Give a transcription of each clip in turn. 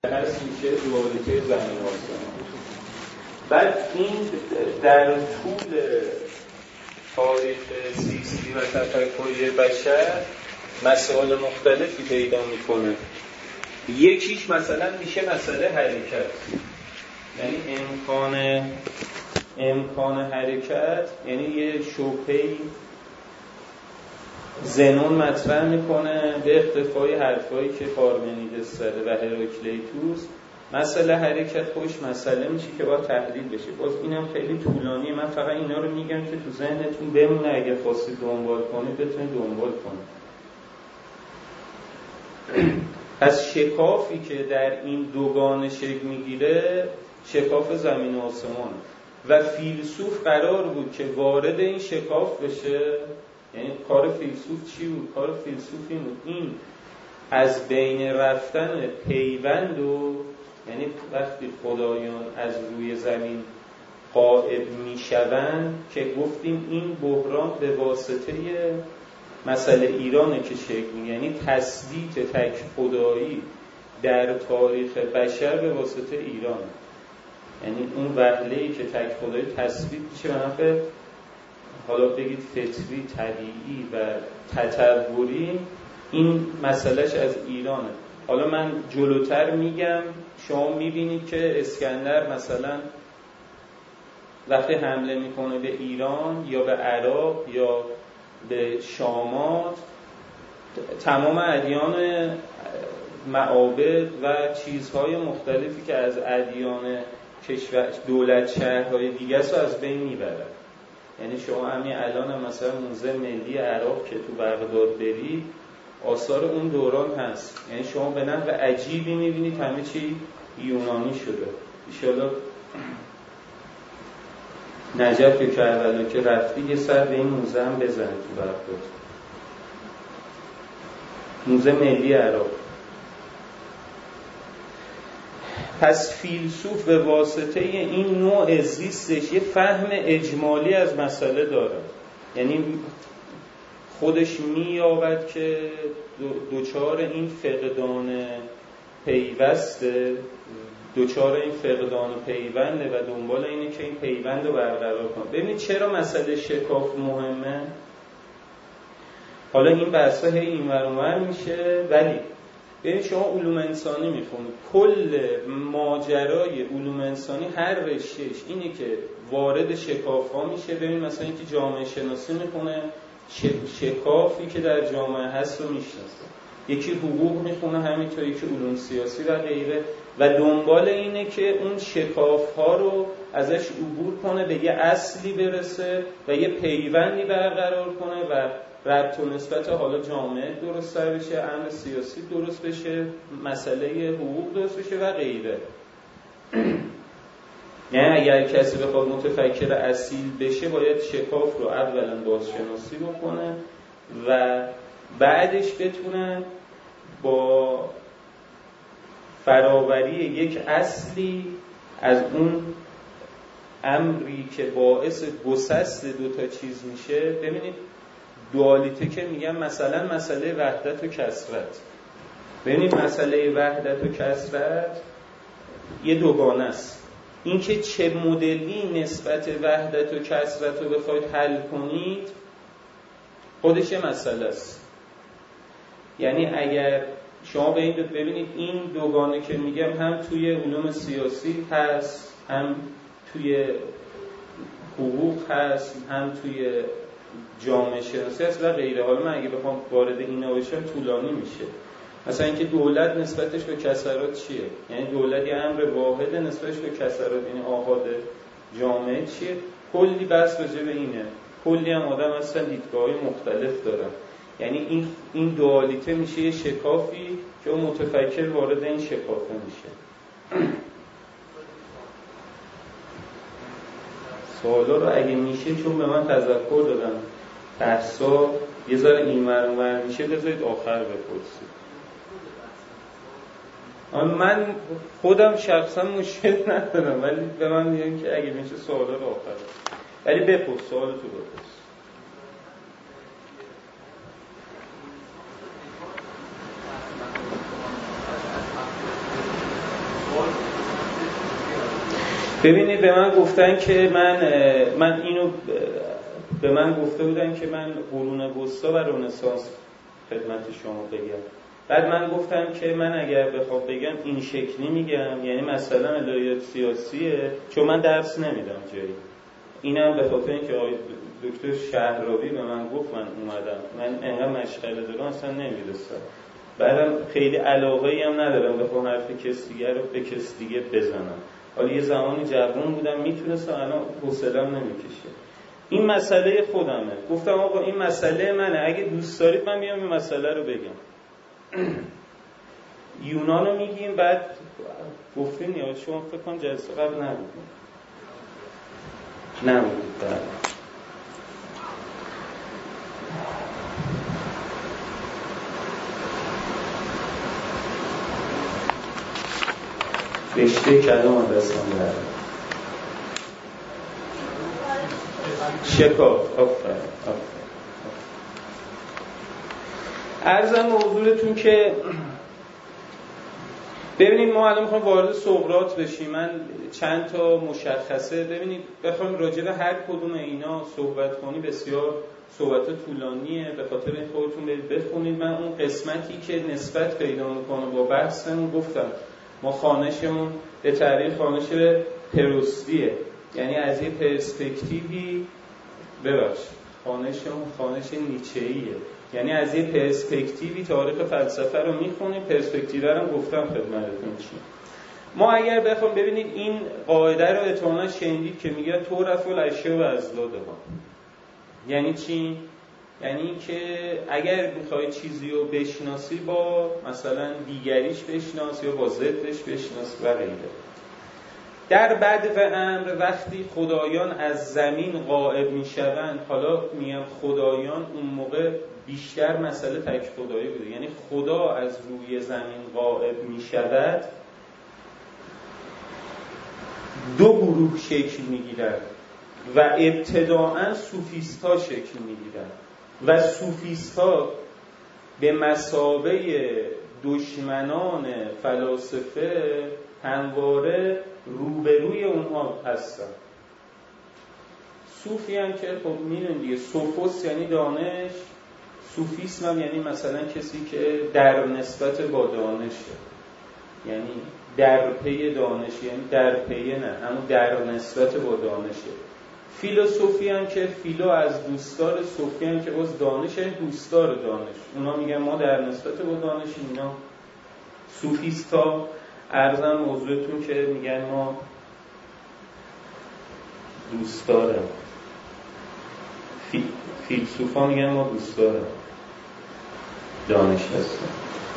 هست میشه دوالیته زمین و آسمان. بعد این در طول تاریخ سیاسی و تفکری بشر مسائل مختلفی پیدا میکنه. یکیش مثلا میشه مسئله حرکت، یعنی امکان حرکت، یعنی یه شبهه‌ای زنون مطرح میکنه به اقتفای حرفایی که پارمنیدس زده و هراکلیتوس. مسئله حرکت خوش مسئله میشه که باید تحلیل بشه. باز اینم خیلی طولانیه، من فقط اینا رو میگم که تو ذهنتون بمونه، اگه خواستید دنبال کنید بتونید دنبال کنید. پس شکافی که در این دوگانه شکل میگیره شکاف زمین و آسمان و فیلسوف قرار بود که وارد این شکاف بشه. یعنی کار فیلسوف چی بود؟ کار فیلسوف این بود این از بین رفتن پیوند و، یعنی وقتی خدایان از روی زمین غائب میشوند که گفتیم این بحران به واسطه مسئله ایرانه که شکل میگیره، یعنی تثبیت تک خدایی در تاریخ بشر به واسطه ایران، یعنی اون وهله‌ای که تک خدایی تثبیت میشه به نفع حالا بگید فطری، طبیعی و تطوری، این مسئلهش از ایرانه. حالا من جلوتر میگم، شما میبینید که اسکندر مثلا وقتی حمله میکنه به ایران یا به عراق یا به شامات، تمام ادیان معابد و چیزهای مختلفی که از ادیان کشور دولت شهرهای دیگه رو از بین میبره. یعنی شما همین الان هم مثلا موزه ملی عراق که تو بغداد برید آثار اون دوران هست، یعنی شما به نحو عجیبی میبینید همه چی یونانی شده. انشاءالله نجف یا کربلا که رفتی یه سر به این موزه هم بزنید تو بغداد، موزه ملی عراق. پس فیلسوف به واسطه این نوع زیستش یه فهم اجمالی از مسئله داره، یعنی خودش می‌یابد که دوچار این فقدان پیوسته، دوچار این فقدان پیونده و دنبال اینه که این پیوند رو برقرار کنه. ببینید چرا مسئله شکاف مهمه؟ حالا این بحثا هی اینور اونور میشه، ولی ببین شما علوم انسانی میخونید، کل ماجرای علوم انسانی هر رشتهش اینه که وارد شکاف ها میشه. ببین مثلا اینکه جامعه شناسی میخونه شکافی که در جامعه هست رو میشناسه، یکی حقوق میخونه همینطور، یکی علوم سیاسی و غیره، و دنبال اینه که اون شکاف ها رو ازش عبور کنه، به یه اصلی برسه و یه پیوندی برقرار کنه و ربط و نسبت حالا جامعه درست بشه، امر سیاسی درست بشه، مسئله حقوق درست بشه و غیره. یعنی اگر کسی بخواد متفکر اصیل بشه باید شکاف رو اولا بازشناسی بکنه و بعدش بتونه با فراوری یک اصلی از اون امری که باعث گسست دوتا چیز میشه. ببینید دوالیته که میگم مثلا مسئله وحدت و کثرت، ببینید مسئله وحدت و کثرت یه دوگانه است. این که چه مدلی نسبت وحدت و کثرت رو بخواید حل کنید خودش یه مسئله است. یعنی اگر شما ببینید این دوگانه که میگم هم توی علوم سیاسی هست، هم توی حقوق هست، هم توی جامعه شناسی هست و غیره. حالا من اگه بخوام وارد اینا بشم طولانی میشه. مثلا اینکه دولت نسبتش به کثرات چیه؟ یعنی دولت یه امر واحد، نسبتش به کثرات یعنی آحاد جامعه چیه؟ کلی بحث راجع به اینه. کلی هم آدم هستن دیدگاه‌های مختلف دارن. یعنی این دوالیته میشه یه شکافی که اون متفکر وارد این شکافه میشه. سوالا رو اگه میشه، چون به من تذکر دادن بحثا یه ذره اینور اونور میشه، بذارید آخر بپرسید. من خودم شخصا مشکل ندارم، ولی به من میگن که اگه میشه سوالا رو آخر، ولی بپرس، سوالتو بپرس. ببینید به من گفتن که من اینو به من گفته بودن که من قرون وسطی و رنسانس خدمت شما بگم. بعد من گفتم که من اگر بخوام بگم این شکلی میگم، یعنی مثلا الهیات سیاسیه، چون من درس نمیدم جایی. اینم به خاطر اینکه آقای دکتر شهرابی به من گفت من اومدم، من انقدر مشغله دارم اصلا نمیرسم. بعدم خیلی علاقه‌ای هم ندارم بخوام حرف کسی دیگه رو به کسی دیگه بزنم. حالا یه زمانی جوان بودم میتونستم، الان حوصله‌ام نمیکشه. این مسئله خودمه. گفتم آقا این مسئله منه، اگه دوست دارید من میام این مسئله رو بگم. یونانو میگیم، بعد گفتین یا شما فکر کنم جلسه قبل نبودید بعد. رشته کلام دستم برد شکاف. عرضم موضوعتون که ببینید ما الان میخوام وارد سقراط بشیم. من چند تا مشخصه ببینید بخوام راجع به هر کدوم اینا صحبت کنی بسیار صحبت طولانیه، به خاطر این خودتون برید بخونید. من اون قسمتی که نسبت پیدا میکنه با بحثمون گفتم ما خانشمون به تعریف خانش پروستیه، یعنی از یه پرسپکتیوی خانشمون خانش نیچه‌ایه، یعنی از یه پرسپکتیوی تاریخ فلسفه رو میخونیم. پرسپکتیو رو گفتم خدمتتون چی. ما اگر بخوام ببینید این قاعده رو احتمالاً شنیدید که میگه تعرف الاشیاء بأضدادها. یعنی چی؟ یعنی که اگر میخوای چیزی رو بشناسی با مثلا دیگریش بشناس یا با ضدش بشناس و غیره. در بدو امر وقتی خدایان از زمین غائب میشوند، حالا میگم خدایان، اون موقع بیشتر مسئله تک خدایی بوده، یعنی خدا از روی زمین غائب میشود، دو گروه شکل میگیرند و ابتداءً سوفیست‌ها شکل میگیرند و سوفیست‌ها به مثابه دشمنان فلاسفه همواره روبروی اونها هستن. صوفی هم که خب میدونید دیگه، سوفوس یعنی دانش، صوفیسم هم یعنی مثلا کسی که در نسبت با دانشه، یعنی در پی دانش، یعنی در پی نه اما در نسبت با دانشه. فیلسوفی هم که فیلو از دوستدار، صوفی هم که از دانش، یعنی دوستدار دانش. اونا میگن ما در نسبت با دانش، اینا صوفیستا. عرضم موضوعتون که میگن ما دوستدارم، فیلسوفا میگن ما دوستدارم دانش هستم.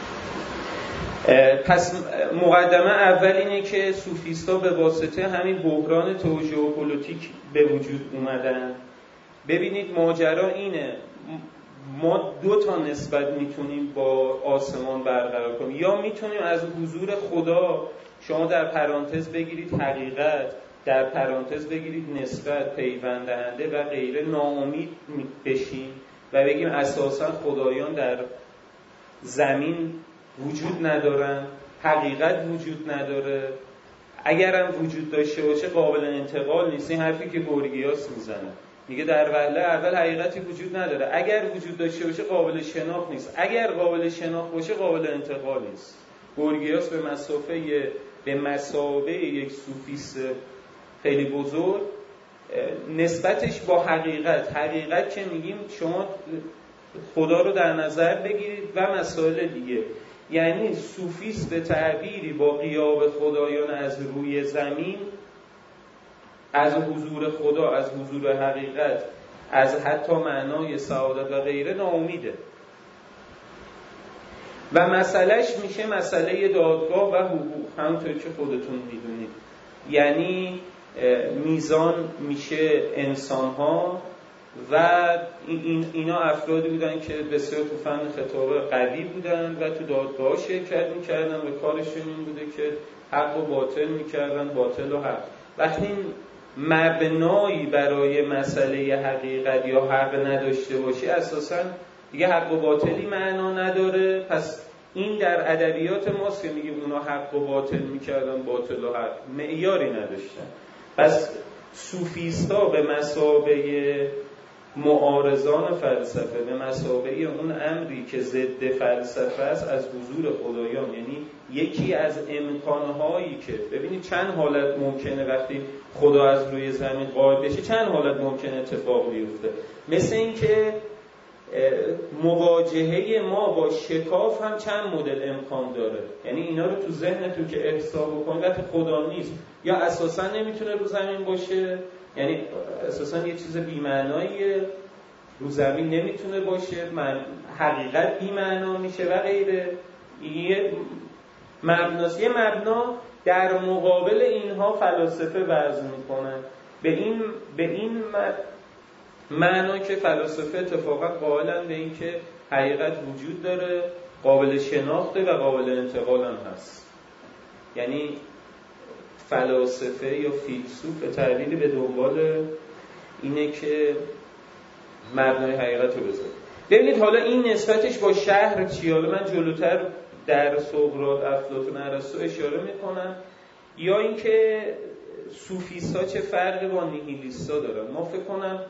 پس مقدمه اول اینه که صوفیستا به واسطه همین بحران ژئوپلیتیک به وجود اومدن. ببینید ماجرا اینه، ما دو تا نسبت میتونیم با آسمان برقرار کنیم. یا میتونیم از حضور خدا، شما در پرانتز بگیرید حقیقت، در پرانتز بگیرید نسبت، پیوند دهنده و غیره، ناامید بشیم و بگیم اساسا خدایان در زمین وجود ندارن، حقیقت وجود نداره، اگرم وجود داشته باشه قابل انتقال نیست. این حرفی که گورگیاس میزنه، میگه در وهله اول حقیقتی وجود نداره، اگر وجود داشته باشه قابل شناخت نیست، اگر قابل شناخت باشه قابل انتقال نیست. گورگیاس به مثابه یک صوفیست خیلی بزرگ نسبتش با حقیقت که میگیم شما خدا رو در نظر بگیرید و مسائل دیگه، یعنی صوفیست به تعبیری با غیاب خدایان از روی زمین، از حضور خدا، از حضور حقیقت، از حتی معنای سعادت و غیره ناامیده و مسئلهش میشه مسئله دادگاه و حقوق، همونطور که خودتون میدونید. یعنی میزان میشه انسان‌ها و اینا افرادی بودن که بسیار تو فن خطابه قوی بودن و تو دادگاه شرکت میکردن و کارشون این بوده که حق و باطل میکردن، باطل و حق. وقتی این مبنایی برای مسئله حقیقت یا حق نداشته باشی، اساساً دیگه حق و باطلی معنا نداره. پس این در ادبیات ماست که میگیم اونا حق و باطل میکردن، باطل و حق معیاری نداشتن. پس صوفیستا به مثابه معارضان فلسفه، به مثابه اون امری که ضد فلسفه است، از حضور خدایان، یعنی یکی از امکانهایی که ببینید چند حالت ممکنه وقتی خدا از روی زمین غایب بشه، چند حالت ممکنه اتفاق بیفته. مثل این که مواجهه ما با شکاف هم چند مدل امکان داره. یعنی اینا رو تو ذهنتون که احساب بکنید، وقتی خدا نیست یا اساسا نمیتونه رو زمین باشه، یعنی اساسا یه چیز بی‌معناییه، رو زمین نمیتونه باشه، حقیقت بی‌معنا میشه و غیره. یه مبنا در مقابل اینها فلاسفه وضع میکنه. به این معنا که فلاسفه اتفاقا قائلن به این که حقیقت وجود داره، قابل شناخته و قابل انتقال هم هست. یعنی فلاسفه یا فیلسوف به تعبیری به دنبال اینه که مبنای حقیقت رو بذاره. ببینید حالا این نسبتش با شهر چیه؟ حالا من جلوتر در سقراط، افلاطون، ارسطو اشاره میکنم. یا اینکه صوفیستا چه فرقی با نیهیلیستا دارن. ما فکر کنم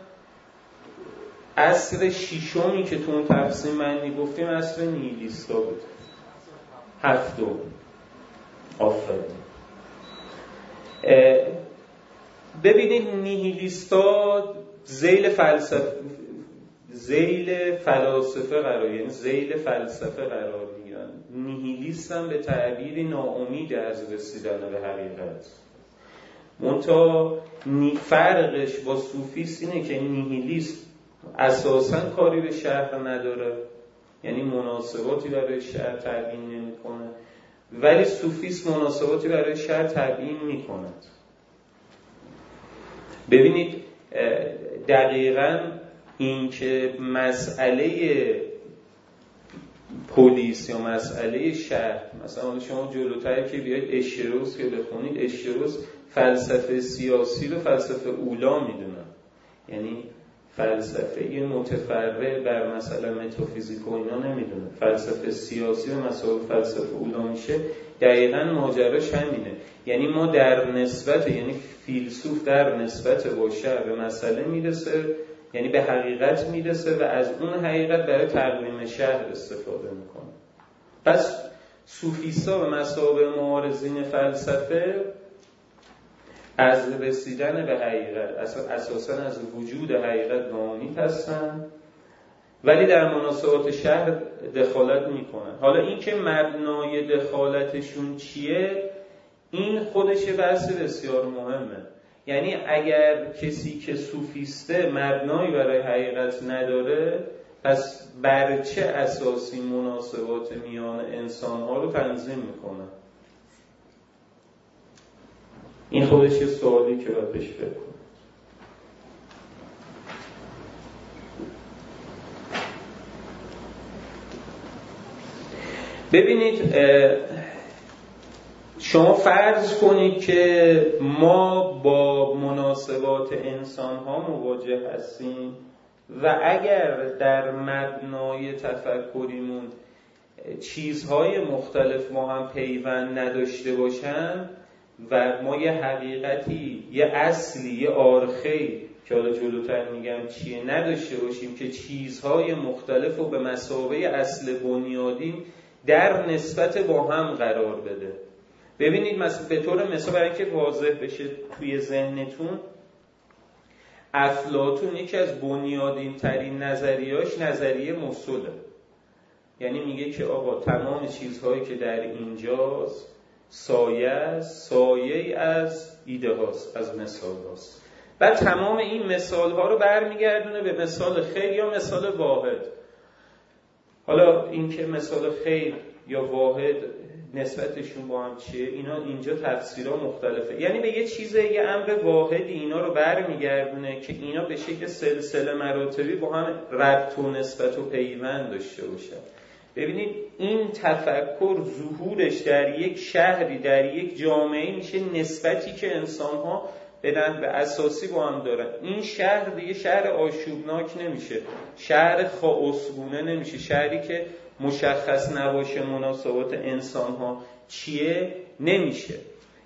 عصر ششمی که تو اون تقسیم بندی گفتیم عصر نیهیلیستا بود. هفتم. آفرین. ببینید نیهیلیستا ذیل فلاسفه قرار، یعنی ذیل فلسفه قرار میگیرن. نیهیلیست هم به تعبیری ناامید از رسیدن به حقیقت. منتها فرقش با صوفیست اینه که نیهیلیست اساساً کاری به شهر نداره، یعنی مناسباتی برای شهر تعیین نمی‌کنه، ولی صوفیست مناسباتی برای شهر تعیین می‌کند. ببینید دقیقاً این که مسئله پلیس یا مسئله شهر، مثلا شما جلوتر که بیاید اشروس که بخونید، اشروس فلسفه سیاسی رو فلسفه اولا میدونه، یعنی فلسفه متفرع بر مثلا متافیزیک و اینا نمیدونه. فلسفه سیاسی و مسائل فلسفه اولا میشه. دقیقاً ماجراش همینه. یعنی ما در نسبت، یعنی فیلسوف در نسبت با شهر به مسئله میرسه، یعنی به حقیقت میرسه و از اون حقیقت برای تقویم شهر استفاده میکنه. پس صوفیستا به مثابه معارضین فلسفه از رسیدن به حقیقت، اساساً از وجود حقیقت ناامید هستن، ولی در مناسبات شهر دخالت میکنن. حالا این که مبنای دخالتشون چیه، این خودش بحث بسیار مهمه. یعنی اگر کسی که صوفیسته مبنایی برای حقیقت نداره، پس بر چه اساسی مناسبات میان انسانها رو تنظیم میکنه؟ این خودش یه سوالی که باید بهش فکر کنیم. ببینید شما فرض کنید که ما با مناسبات انسان‌ها مواجه هستیم و اگر در مبنای تفکریمون چیزهای مختلف ما هم پیوند نداشته باشن و ما یه حقیقتی، یه اصلی، یه آرخی که حالا جلوتر میگم چیه نداشته باشیم که چیزهای مختلف رو به مثابه اصل بنیادین در نسبت با هم قرار بده. ببینید مثلا به طور مثال برای اینکه واضح بشه توی ذهنتون، افلاطون یکی از بنیادین ترین نظریه‌اش نظریه مسله. یعنی میگه که آقا تمام چیزهایی که در اینجاست سایه از ایده هاست، از مثال هاست. بعد تمام این مثال ها رو برمیگردونه به مثال خیر یا مثال واحد. حالا این که مثال خیر یا واحد نسبتشون با هم چیه، اینا اینجا تفسیرها مختلفه. یعنی به یه چیزه، یه امر واحدی اینا رو برمیگردونه که اینا به شکل سلسله مراتبی با هم ربط و نسبت و پیوند داشته باشن. ببینید این تفکر ظهورش در یک شهری، در یک جامعه میشه نسبتی که انسان‌ها به نحو اساسی با هم دارن. این شهر دیگه شهر آشوبناک نمیشه، شهر خاصگونه نمیشه، شهری که مشخص نباشه مناسبات انسان‌ها چیه نمیشه.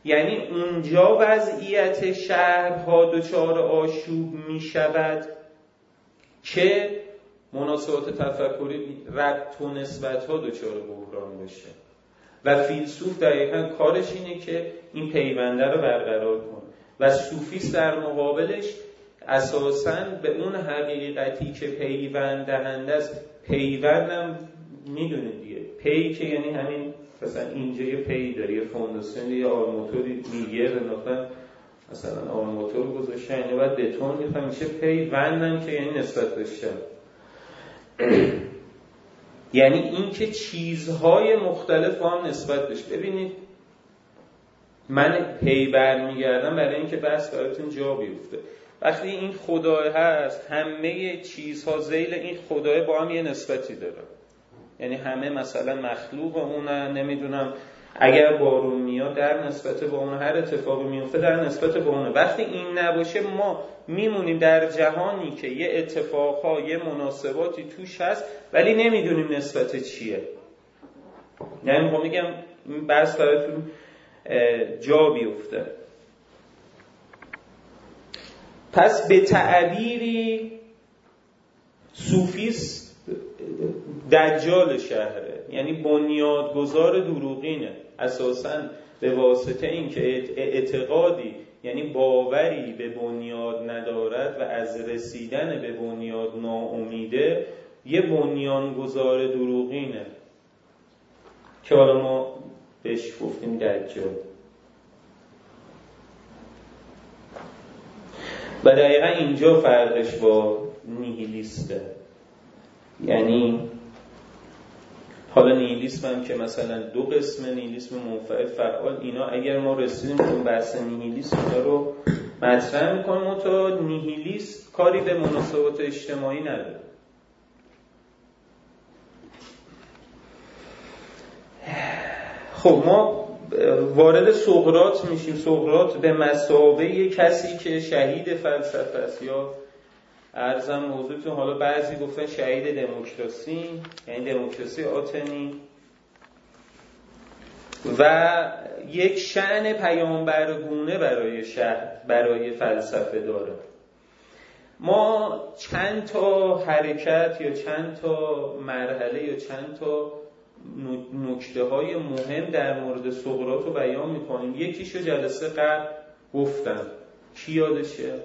یعنی اونجا وضعیت شهرها دچار آشوب می شود که مناسبات تفکری ربط و نسبت‌ها دچار بحران بشه و فیلسوف دقیقاً کارش اینه که این پیونده رو برقرار کنه و صوفیست در مقابلش اساساً به اون حقیقتی که پیوند دهنده است. پیوندم میدونید دیگه، پی که یعنی همین مثلا اینجا یه پی داره، یه فونداسیون، یه آرماتوری میگه انداختن، مثلا آرماتور گذاشتن اینو بعد بتون میخوام میشه پی. وندم که یعنی نسبت داشتن، یعنی این که چیزهای مختلف با هم نسبت داشت. ببینید من پی برمیگردم برای اینکه بحث براتون جا بیفته. وقتی این خدای هست، همه چیزها ذیل این خدای با هم یه نسبتی داره، یعنی همه مثلا مخلوق اونن، نمیدونم اگر بارون میاد در نسبت با اون، هر اتفاقی میفته در نسبت با اونه. وقتی این نباشه ما میمونیم در جهانی که یه اتفاقها، یه مناسباتی توش هست ولی نمیدونیم نسبت چیه. یعنی میخوام میگم این بحث براتون جا بیفته. پس به تعبیری صوفیست دجال شهره، یعنی بنیادگذار دروغینه، اساساً به واسطه این که اعتقادی یعنی باوری به بنیاد ندارد و از رسیدن به بنیاد ناامیده، یه بنیانگذار دروغینه که حالا ما بهش گفتیم دجال. و دقیقا اینجا فرقش با نیهیلیسته. یعنی حالا نیهیلیسم هم که مثلا دو قسم، نیهیلیسم منفعل فعال، اینا اگر ما رسیدیم به اون بحث نیهیلیسم رو مطرح میکنم، تا نیهیلیست کاری به مناسبات اجتماعی نداره. خب ما وارد سقراط میشیم. سقراط به مثابه کسی که شهید فلسفه است، یا عرضم موضوعتون، حالا بعضی گفتن شهید دموکراسی، یعنی دموکراسی آتنی، و یک شأن پیامبرگونه برای فلسفه داره. ما چند تا حرکت یا چند تا مرحله یا چند تا نکته های مهم در مورد سقراط رو بیان میکنیم. یکیشو جلسه قبل گفتم، کی یادشه؟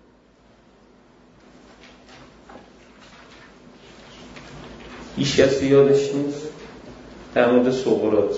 هیچ کسی یادش نیست در مورد سقراط؟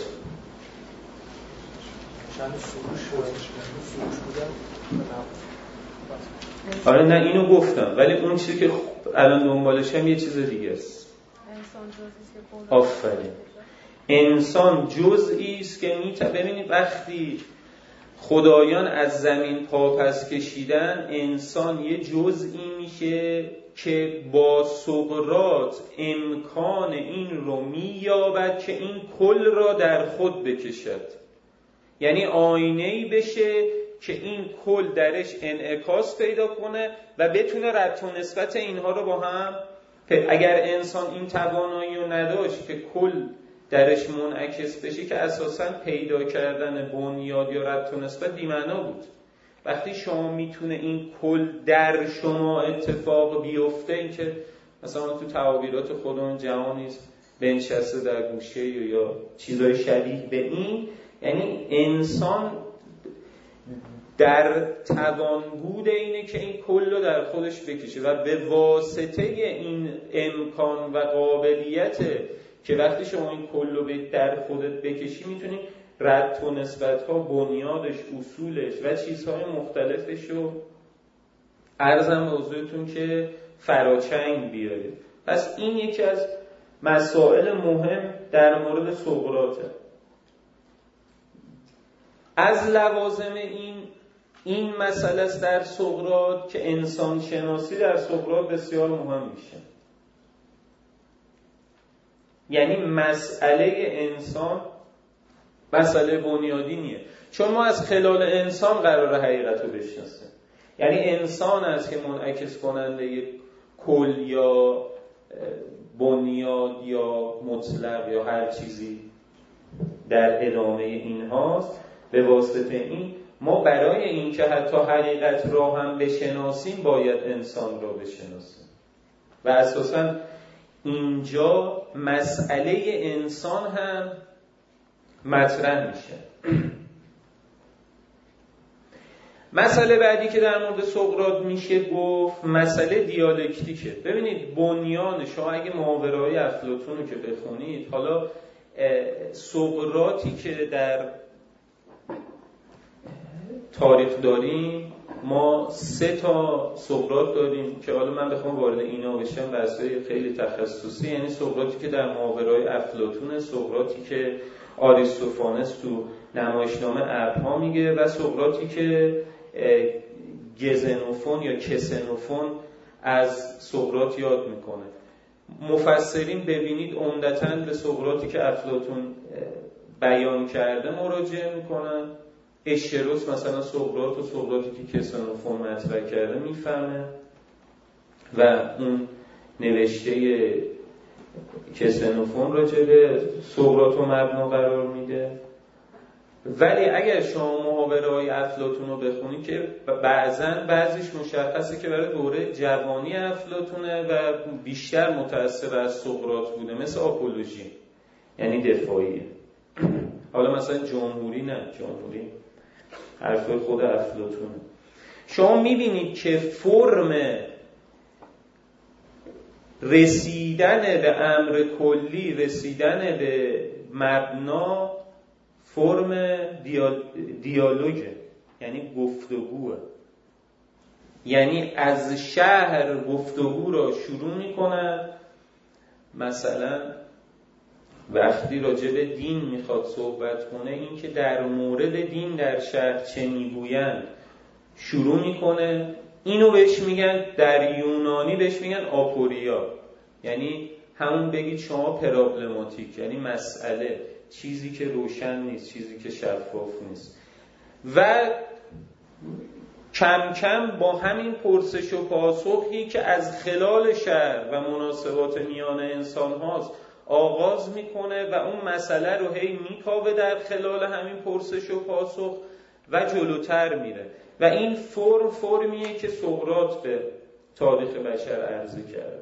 آره نه اینو گفتم، ولی اون چیزی که الان دنبالشم یه چیز دیگه است. آفرین. انسان جزئی است که ببینید وقتی خدایان از زمین پاپس کشیدن، انسان یه جزئی میشه که با سقراط امکان این رو مییابد که این کل را در خود بکشد. یعنی آینه‌ای بشه که این کل درش انعکاس پیدا کنه و بتونه ربط و نسبت اینها رو با هم. اگر انسان این توانایی رو نداشت که کل درش منعکس بشه، که اساساً پیدا کردن بنیاد یا ربط و نسبت بی‌معنا بود. وقتی شما میتونه این کل در شما اتفاق بیفته، این که مثلا تو تعابیرات خودمون جهانی بنشسته در گوشه یا چیزای شبیه به این، یعنی انسان در توان بود اینه که این کل رو در خودش بکشه و به واسطه این امکان و قابلیت که وقتی شما این کل رو در خودت بکشی، میتونی ربط و نسبت‌ها، بنیادش، اصولش و چیزهای مختلفش رو عرضم به حضورتون که فراچنگ بیارید. پس این یکی از مسائل مهم در مورد سقراطه. از لوازم این مسئله است در سقراط که انسان شناسی در سقراط بسیار مهم میشه. یعنی مسئله انسان مسئله بنیادینیه، چون ما از خلال انسان قراره حقیقت رو بشناسیم. یعنی انسان است که منعکس کننده کل یا بنیاد یا مطلق یا هر چیزی در ادامه این هاست به واسطه این ما برای این که حتی حقیقت را هم بشناسیم باید انسان را بشناسیم و اساساً اینجا مسئله انسان هم مطرح میشه. مسئله بعدی که در مورد سقراط میشه گفت مسئله دیالکتیکه. ببینید بنیان شما اگه ماورای افلاطون رو که بخونید، حالا سقراطی که در تاریخ داریم ما 3 تا سقراط داریم که حالا من بخوام وارد اینا بشم بحثای خیلی تخصصی، یعنی سقراطی که در ماورای افلاطون، سقراطی که آریستوفانس تو نمایشنامه ابرها میگه و سقراطی که گزنوفون یا کسنوفون از سقراط یاد میکنه. مفسرین ببینید عمدتاً به سقراطی که افلاطون بیان کرده مراجعه میکنن. اشتروس مثلا سقراط و سقراطی که کسنوفون مطرح کرده میفهمه و اون نوشته کسنوفون راجع به سقراط و مبنا قرار میده. ولی اگر شما محاوره‌های افلاطون رو بخونید که بعضیش مشخصه که برای دوره جوانی افلاطونه و بیشتر متأثر از سقراط بوده، مثل آپولوژی یعنی دفاعیه. حالا مثلا جمهوری حرفای خود افلاطونه. شما میبینید که فرم رسیدن به امر کلی، رسیدن به مبنا، فرم دیالوگه، یعنی گفتگوه. یعنی از شهر گفتگو را شروع میکنن. مثلا وقتی راجع به دین میخواد صحبت کنه، این که در مورد دین در شهر چه میگویند شروع میکنه. اینو بهش میگن در یونانی بهش میگن آپوریا، یعنی همون بگید شما پرابلماتیک، یعنی مسئله، چیزی که روشن نیست، چیزی که شفاف نیست. و کم کم با همین پرسش و پاسخی که از خلال شهر و مناسبات میان انسان هاست آغاز میکنه و اون مسئله رو هی میکاوه در خلال همین پرسش و پاسخ و جلوتر میره. و این فرمیه که سقراط به تاریخ بشر عرضه کرده،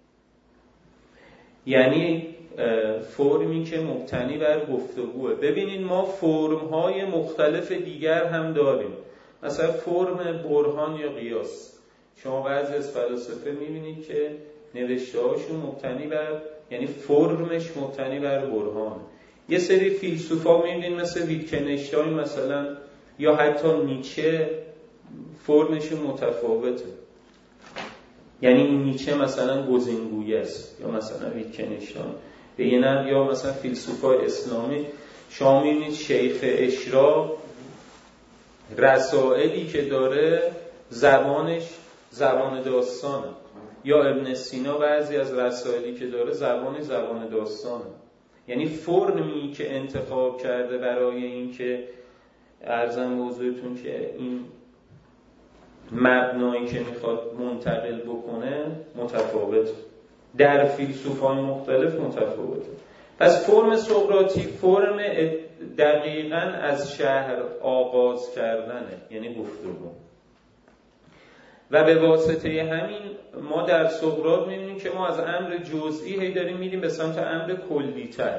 یعنی فرمی که مبتنی بر گفتگوه. ببینید ما فرم‌های مختلف دیگر هم داریم، مثلا فرم برهان یا قیاس. شما بعضی از فلاسفه میبینید که نوشته‌هاشون مبتنی بر، یعنی فرمش مبتنی بر برهان. یه سری فیلسوفا میبینید مثل ویتکنشتاین مثلا یا حتی نیچه فرمشون متفاوته. یعنی این نیچه مثلا گزینگویی است یا مثلا ویتکنشتاین به یه نحو، یا مثلا فیلسوفای اسلامی شما میبینید شیخ اشراق رسائلی که داره زبانش زبان داستانه، یا ابن سینا بعضی از رسائلی که داره زبان داستانه. یعنی فرمی که انتخاب کرده برای این که عرضم به حضورتون که این مبنایی که میخواد منتقل بکنه متفاوت، در فیلسوفان مختلف متفاوته. پس فرم سقراطی فرم دقیقاً از شهر آغاز کردنه، یعنی گفتگو. و به واسطه همین ما در سقراط می‌بینیم که ما از امر جزئی هی داریم میریم به سمت امر کلی‌تر.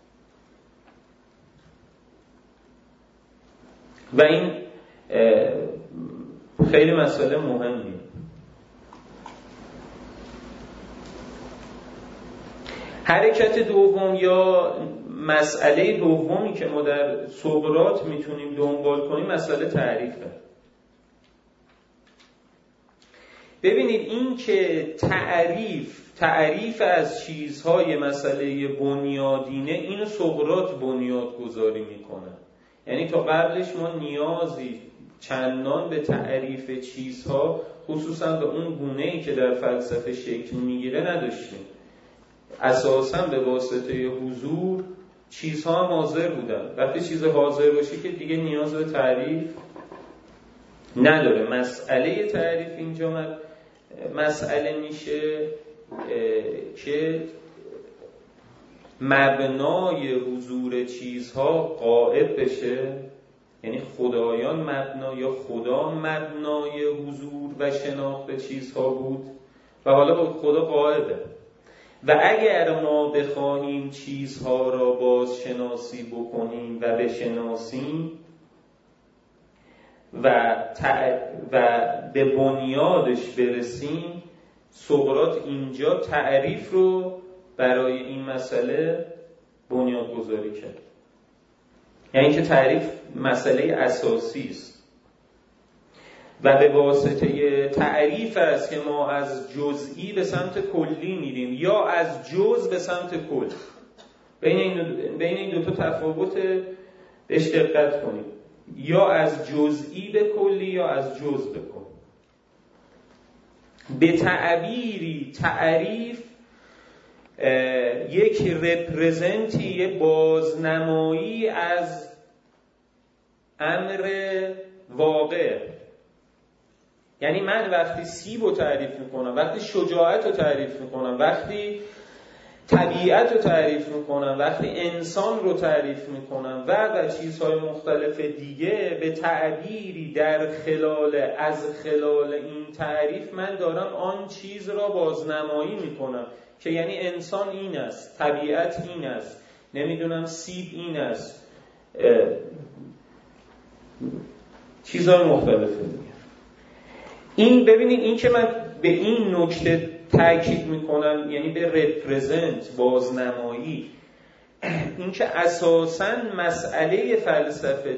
و این خیلی مسئله مهمی. حرکت دوم یا مسئله دومی که ما در سقراط میتونیم دنبال کنیم مسئله تعریفه. ببینید این که تعریف از چیزهای مسئله بنیادینه، اینو سقراط بنیادگذاری میکنه. یعنی تا قبلش ما نیازی چندان به تعریف چیزها، خصوصا به اون گونه‌ای که در فلسفه شکل میگیره نداشتیم. اساساً به واسطه حضور چیزها هم حاضر بودن. وقتی چیز حاضر باشه که دیگه نیاز به تعریف نداره. مسئله تعریف اینجا مسئله میشه که مبنای حضور چیزها غائب بشه یعنی خدایان مبنا یا خدا مبنای حضور و شناخت چیزها بود و حالا خدا قائله. و اگر ما بخواهیم چیزها را بازشناسی بکنیم و بشناسیم و به بنیادش برسیم، سقراط اینجا تعریف رو برای این مسئله بنیاد گذاری کرد. یعنی که تعریف مسئله اساسی است و به واسطه تعریف است که ما از جزئی به سمت کلی میریم یا از جز به سمت کل. بین این دو تا تفاوت بهش دقت کنید، یا از جزئی به کلی یا از جز به کل. به تعبیری تعریف یک رپرزنتی، یک بازنمایی از امر واقع. یعنی من وقتی سیب رو تعریف میکنم، وقتی شجاعت رو تعریف میکنم، وقتی طبیعت رو تعریف میکنم، وقتی انسان رو تعریف میکنم و چیزهای مختلف دیگه، به تعبیری از خلال این تعریف من دارم آن چیز را بازنمایی میکنم که یعنی انسان این است، طبیعت این است، نمیدونم سیب این است، چیزهای مختلفه دیگه. این ببینید، این که من به این نکته تاکید میکنم، یعنی به رپرزنت، بازنمایی، این که اساساً مسئله فلسفه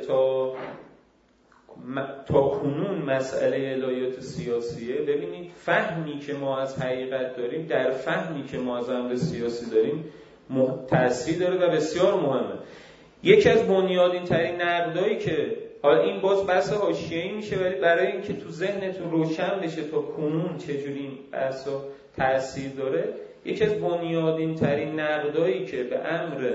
تا کنون مسئله الهیات سیاسیه. ببینید فهمی که ما از حقیقت داریم، در فهمی که ما از امر سیاسی داریم تأثیر داره و بسیار مهمه. یکی از بنیادین ترین نقدایی که حالا این باز بحث حاشیه‌ای میشه، ولی برای اینکه تو ذهنتون روشن بشه تا کنون چجوری این بحث تأثیر داره، یکی از بنیادین ترین نقدایی که به امر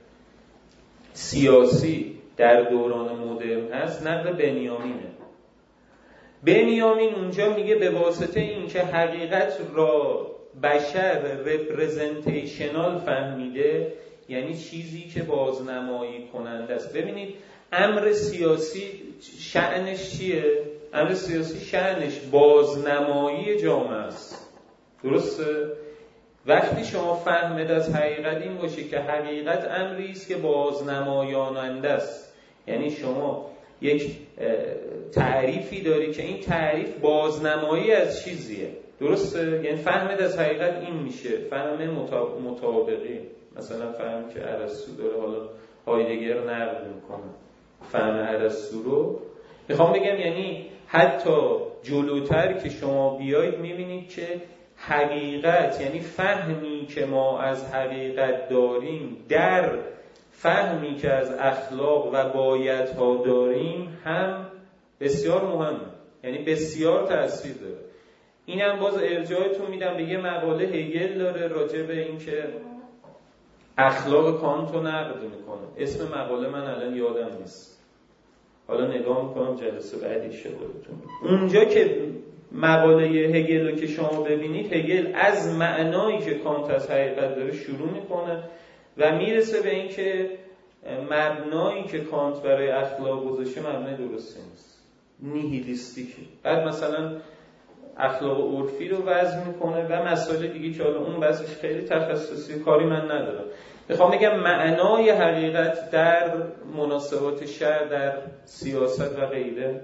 سیاسی در دوران مدرن هست نقد بنیامینه. بنیامین اونجا میگه به واسطه اینکه حقیقت را بشر رپرزنتیشنال فهمیده، یعنی چیزی که بازنمایی کننده است. ببینید امر سیاسی شأنش چیه؟ امر سیاسی شأنش بازنمایی جامعه است. درسته؟ وقتی شما فهمید از حقیقت این باشه که حقیقت امری است که بازنمایاننده است، یعنی شما یک تعریفی داری که این تعریف بازنمایی از چیزیه. درسته؟ یعنی فهمید از حقیقت این میشه، فهم مطابقی. مثلا فهم که ارسطو داره، حالا هایدگر نقد میکنه فهم ارسطو رو. میخوام بگم یعنی حتی جلوتر که شما بیایید میبینید که حقیقت، یعنی فهمی که ما از حقیقت داریم در فهمی که از اخلاق و بایدها داریم هم بسیار مهمه، یعنی بسیار تأثیر داره. اینم باز ارجاعتون میدم به یه مقاله هگل داره راجع به این که اخلاق کانت رو نقد میکنه. اسم مقاله من الان یادم نیست، حالا نگاه میکنم جلسه بعدی شده بهتون. اونجا که مقاله هگل رو که شما ببینید، هگل از معنایی که کانت از حقیقت داره شروع میکنه و میرسه به این که مبنایی که کانت برای اخلاق گذاشته مبنای درستی نیست، نیهیلیستیکه. بعد مثلا اخلاق عرفی رو وضع میکنه و مسائل دیگه که حالا اون بحثش خیلی تخصصی، کاری من ندارم. میخوام بگم معنای حقیقت در مناسبات شرع، در سیاست و غیره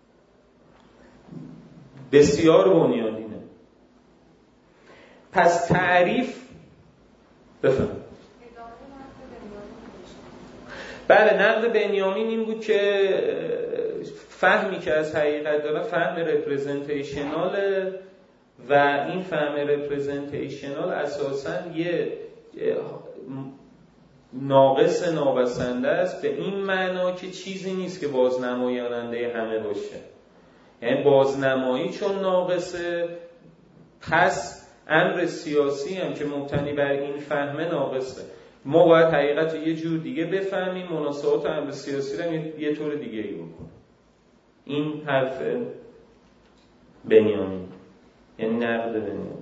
بسیار بنیادینه. پس تعریف بفهم. بله، نقد بنیامین این بود که فهمی که از حقیقت داره فهم رپرزنتیشناله و این فهم رپرزنتیشنال اساساً یه ناقص نابسنده است، به این معنا که چیزی نیست که بازنمایاننده همه باشه. یعنی بازنمایی چون ناقصه، پس امر سیاسی هم که مبتنی بر این فهمه ناقصه. ما باید حقیقت رو یه جور دیگه بفهمیم، مناسبات امر سیاسی رو یه طور دیگه ای بکنیم. این حرف بنیامین، یعنی نقد بنیامین.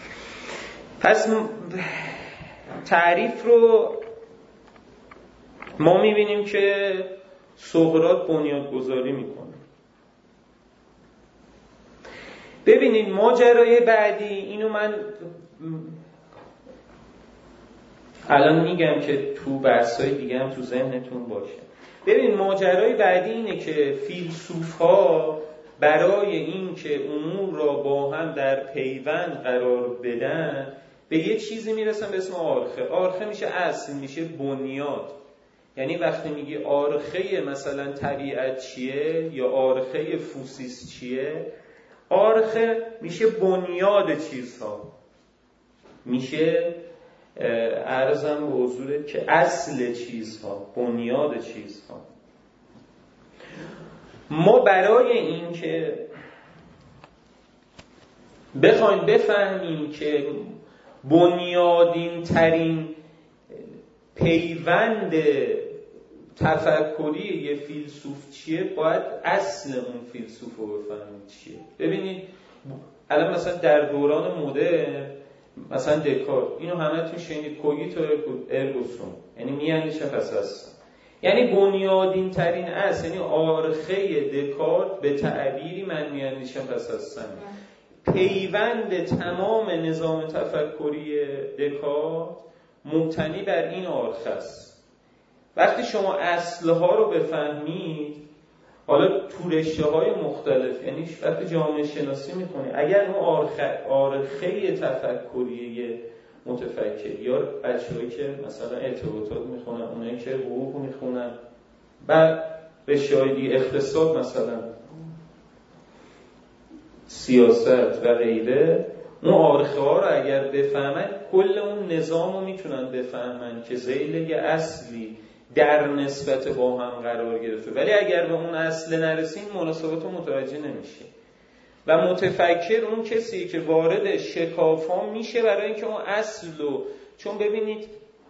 پس تعریف رو ما میبینیم که سقراط بنیادگذاری میکنه. ببینید ماجرای بعدی، اینو من الان میگم که تو بحث‌های دیگه هم تو ذهنتون باشه. ببین ماجرای بعدی اینه که فیلسوف‌ها برای این که امور را با هم در پیوند قرار بدن به یه چیزی میرسن به اسم آرخه. آرخه میشه اصل، میشه بنیاد. یعنی وقتی میگی آرخه مثلا طبیعت چیه یا آرخه فوسیس چیه، آرخه میشه بنیاد چیزها، میشه عرضم به حضورت که اصل چیزها، بنیاد چیزها. ما برای این که بخوایم بفهمیم که بنیادین ترین پیوند تفکری یه فیلسوف چیه، باید اصل اون فیلسوف رو بفهمیم چیه. ببینید الان مثلا در دوران مدرن مثلا دکارت، اینو همه تون شنید، کوگیتو ارگو سوم، یعنی میاندیشه پس هستم. یعنی بنیادین ترین اصل، یعنی آرخه دکارت به تعبیری من میاندیشم پس هستم، پیوند تمام نظام تفکری دکارت مبتنی بر این آرخه است. وقتی شما اصلها رو بفهمید، حالا تو رشته‌های مختلف، یعنی وقتی جامعه شناسی می‌کنی، اگر اون آرخه تفکری متفکر یا بچه‌هایی که مثلا ارتباطات می‌خونن، اونایی که حقوق می‌خونن، بعد رشته‌های دیگه اقتصاد مثلا، سیاست و غیره، اون آرخه‌ها رو اگر بفهمن، کل اون نظام رو میتونن بفهمن که ذیل یه اصلی در نسبت با هم قرار گرفته. ولی اگر به اون اصل نرسیم مناسبات رو متوجه نمیشه. و متفکر اون کسی که وارد شکافا میشه برای اینکه اون اصل رو، چون ببینید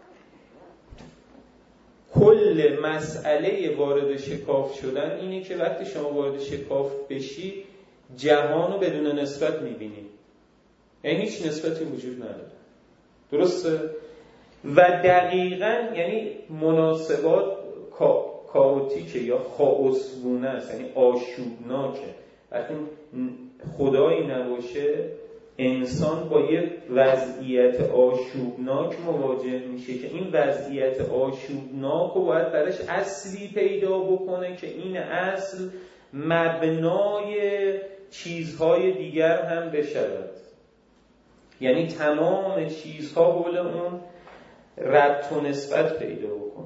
کل مسئله وارد شکاف شدن اینه که وقتی شما وارد شکاف بشی جهان رو بدون نسبت میبینی، یعنی هیچ نسبتی وجود نداره. درسته؟ و دقیقاً یعنی مناسبات کائوتیکه یا خاوسگونه است، یعنی آشوبناکه. وقتی خدایی نباشه انسان با یک وضعیت آشوبناک مواجه میشه که این وضعیت آشوبناک رو باید برش اصلی پیدا بکنه که این اصل مبنای چیزهای دیگر هم بشود. یعنی تمام چیزها حول اون ربط و نسبت پیدا بکنه.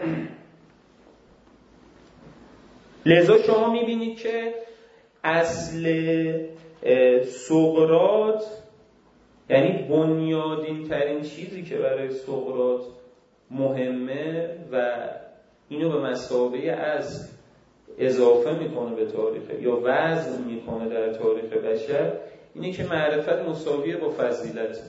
لذا شما میبینید که اصل سقراط، یعنی بنیادین ترین چیزی که برای سقراط مهمه و اینو به مثابه اصل اضافه میکنه به تاریخ یا وزن میکنه در تاریخ بشر، اینه که معرفت مساویه با فضیلت.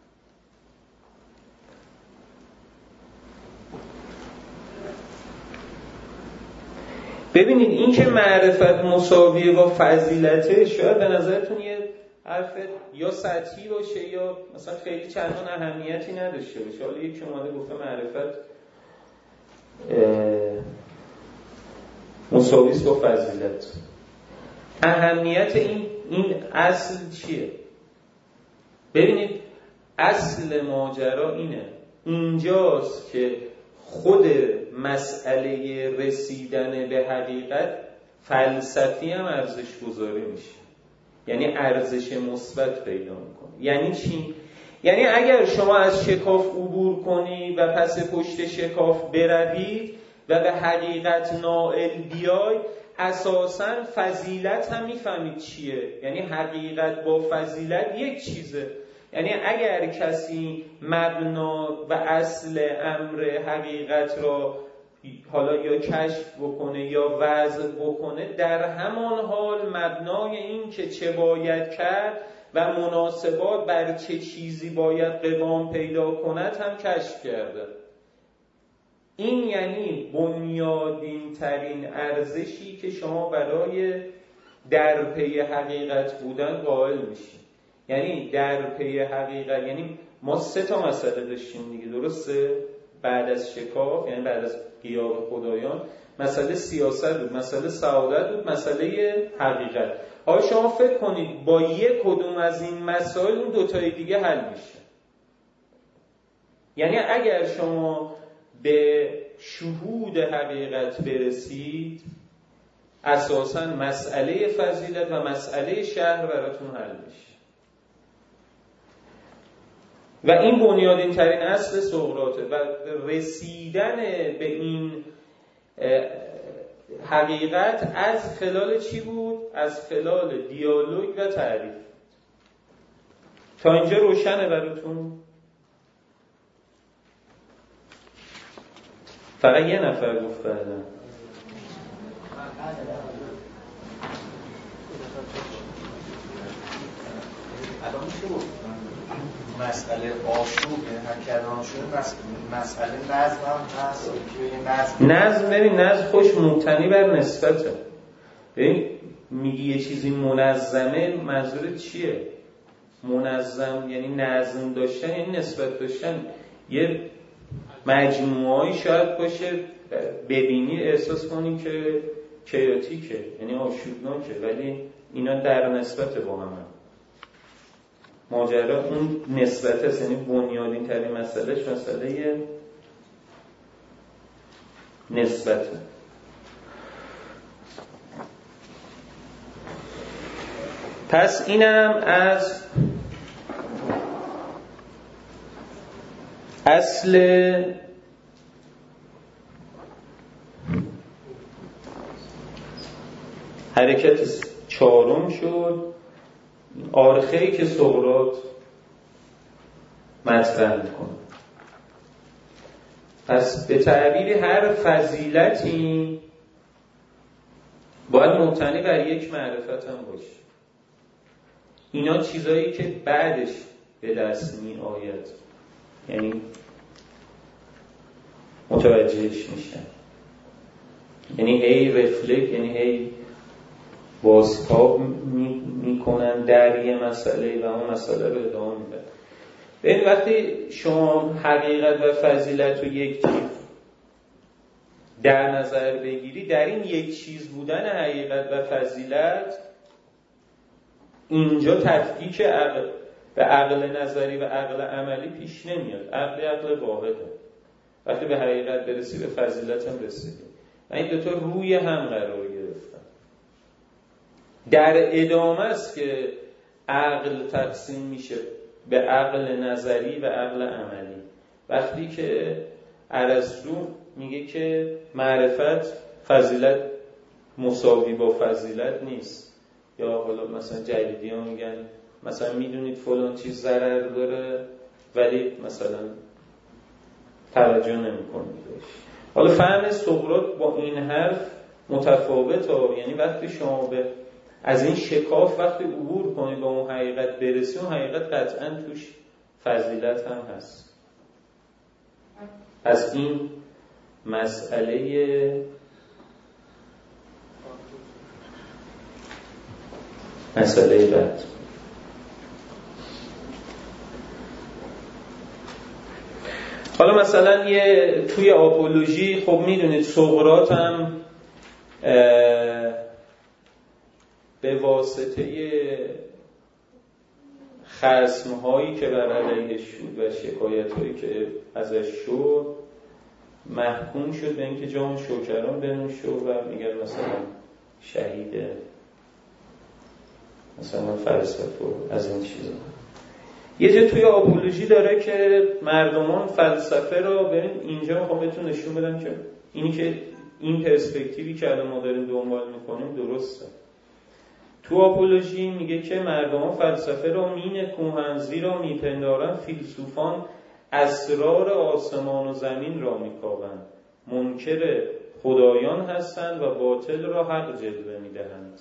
ببینید این که معرفت مساویه با فضیلته شاید به نظرتون یه حرف یا سطحی باشه یا مثلا خیلی چندان اهمیتی نداشته باشه. حالا یکی اومده گفته معرفت مساویه با فضیلت. اهمیت این اصل چیه؟ ببینید اصل ماجرا اینجاست که خود مسئله رسیدن به حقیقت فلسفی هم ارزش گذاری میشه، یعنی ارزش مثبت پیدا میکنه. یعنی چی؟ یعنی اگر شما از شکاف عبور کنی و پس پشت شکاف بروید و به حقیقت نائل بیای، اساساً فضیلت هم میفهمید چیه. یعنی حقیقت با فضیلت یک چیزه. یعنی اگر کسی مبنا و اصل امر حقیقت را حالا یا کشف بکنه یا وضع بکنه، در همان حال مبنای این که چه باید کرد و مناسبات بر چه چیزی باید قوام پیدا کند هم کشف کرده. این یعنی بنیادین ترین ارزشی که شما برای در پی حقیقت بودن قائل میشید. یعنی در پی حقیقت، یعنی ما 3 مسئله داشتیم دیگه، درسته؟ بعد از شکاف، یعنی بعد از غیاب خدایان، مسئله سیاست بود، مسئله سعادت بود، مسئله حقیقت. حالا شما فکر کنید با یک کدوم از این مسائل اون دوتای دیگه حل میشه. یعنی اگر شما به شهود حقیقت برسید، اساساً مسئله فضیلت و مسئله شهر براتون حل میشه. و این بنیادین ترین اصل سقراطه و رسیدن به این حقیقت از خلال چی بود؟ از خلال دیالوگ و تعریف. تا اینجا روشنه براتون؟ فقط یه نفر گفت بعدم. الان میشه گفت مسئله آشوب هرکران شده مسئله نظم هم هست که نظم ببین نظم خوش مبتنی بر نسبته. ببین میگی یه چیزی منظمه، منظور چیه؟ منظم یعنی نظم داشتن، یعنی نسبت داشتن. یه مجموعه‌ای شاید باشه ببینی احساس کنی که کیاتیکه، یعنی آشوبناکه، ولی اینا در نسبت با هم. ماجرا اون نسبت است، یعنی بنیادین ترین مسئلهش مسئله نسبته. پس اینم از اصل حرکت چهارم شد، آرخه‌ای که سقراط مطرح میکنه. پس به تعبیری هر فضیلتی باید مبتنی بر یک معرفت هم باشه. اینا چیزایی که بعدش به دست می آید، یعنی متوجهش میشن، یعنی هی رفلکت، یعنی هی بازتاب میکنن در یه مسئله و اون مسئله رو ادامه میدن. ببین وقتی شما حقیقت و فضیلت رو یک چیز در نظر بگیری، در این یک چیز بودن حقیقت و فضیلت اینجا تفکیک عقل به عقل نظری و عقل عملی پیش نمیاد. عقل واحده. وقتی به حقیقت برسی به فضیلت هم رسیدی و این دوتا روی هم قرار گرفتن. در ادامه است که عقل تقسیم میشه به عقل نظری و عقل عملی. وقتی که ارسطو میگه که معرفت فضیلت مساوی با فضیلت نیست، یا حالا مثلا جلیلی ها میگن مثلا میدونید فلان چیز ضرر داره ولی مثلا توجه نمی‌کنید. حالا فهم سقراط با این حرف متفاوته. یعنی وقتی شما از این شکاف وقتی عبور کنید با اون حقیقت برسی، اون حقیقت قطعاً توش فضیلت هم هست. از این مسئله بعد حالا مثلا توی آپولوژی خب میدونید سقراط هم به واسطه خصم‌هایی که بر علیه شد و شکایت‌هایی که ازش شد محکوم شد به اینکه جام شوکران بنوشه و میگن مثلا شهید مثلا فلسفه از این چیزا. یه جا توی آپولوژی داره که مردمان فلسفه رو ببین اینجا میخوام بهتون نشون بدم که اینی که این پرسپکتیوی که الان ما داریم دنبال میکنیم درسته. تو آپولوژی میگه که مردمان فلسفه را مینکوهند زیرا میپندارند فیلسوفان اسرار آسمان و زمین را میکاوند، منکر خدایان هستند و باطل را حق جلوه میدهند.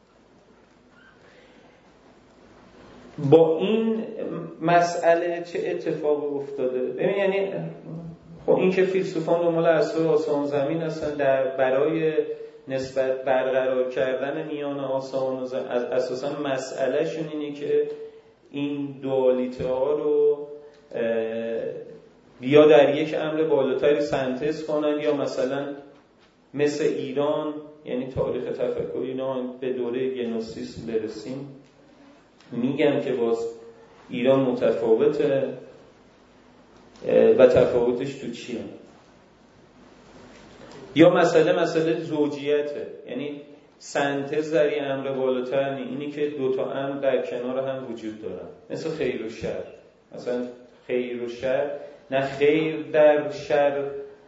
با این مسئله چه اتفاق افتاده؟ ببین یعنی خب این که فیلسوفان دنبال اسرار آسمان و زمین هستن برای نسبت برقرار کردن میان آسمان و زمین، اساسا مسئلهشون اینه که این دوالیته ها رو یا در یک امر بالاتری سنتز کنن، یا مثلا مثل ایران، یعنی تاریخ تفکر ایران به دوره گنوسیسم برسیم، میگم که باز ایران متفاوته و تفاوتش تو چیه؟ یا مسئله زوجیته، یعنی سنتز در این امر بالاتر اینی که دوتا امر در کنار هم وجود دارن، مثل خیر و شر. مثلا خیر و شر، نه خیر در شر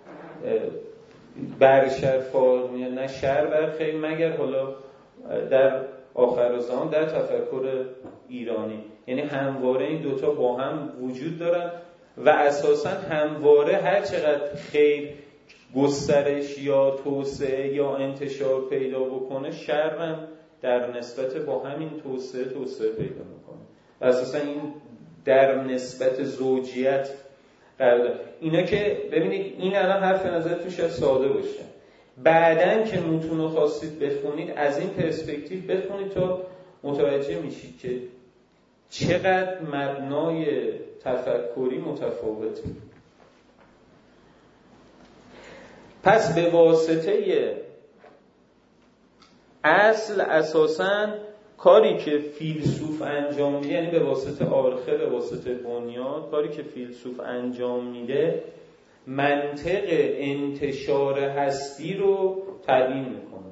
بر شر فعال میاد، نه شر بر خیر، مگر حالا در آخر زمان در تفکر ایرانی. یعنی همواره این دوتا با هم وجود دارن و اساساً همواره هر چقدر خیر گسترش یا توسعه یا انتشار پیدا بکنه، شر هم در نسبت با همین توسعه پیدا میکنه و اساساً این در نسبت زوجیت قرار داره. اینا که ببینید، این الان حرف نظرتون شاید ساده باشه، بعدن که متون رو خواستید بخونید از این پرسپکتیو بخونید تا متوجه میشید که چقدر مبنای تفکری متفاوته. پس به واسطه اصل اساساً کاری که فیلسوف انجام میده، یعنی به واسطه آرخه، به واسطه بنیاد، کاری که فیلسوف انجام میده منطق انتشار هستی رو تعیین میکنه.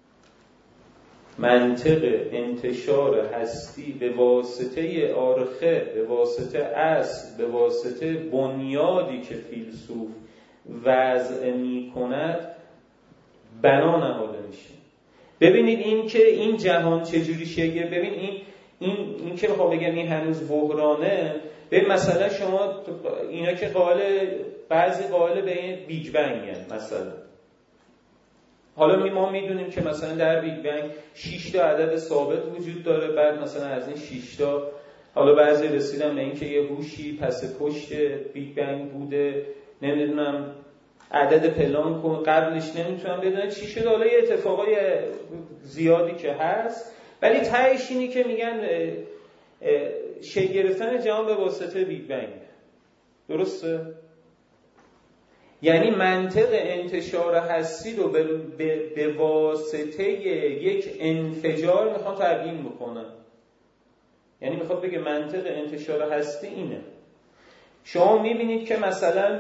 منطق انتشار هستی به واسطه آرخه، به واسطه اصل، به واسطه بنیادی که فیلسوف وضع میکند بنا نهاده میشه. ببینید این که این جهان چجوری شکل، ببین این که میخوام بگم این هنوز بحرانه. ببین مثلا شما اینا که بعضی قائل به این بیگ بنگن مثلا، حالا ما میدونیم که مثلا در بیگ بنگ 6 تا عدد ثابت وجود داره، بعد مثلا از این 6 تا حالا بعضی رسیدن به این که یه هوشی پس پشت بیگ بنگ بوده، نمیدونم عدد پلان کن قبلش نمیتونم بدونم چی شده، حالا یه اتفاقای زیادی که هست، ولی تهش اینی که میگن شکل گرفتن جهان به واسطه بیگ بنگ. درسته؟ یعنی منطق انتشار هستی رو به واسطه یک انفجار میخوان تبیین بکنن. یعنی میخواد بگه منطق انتشار هستی اینه. شما میبینید که مثلا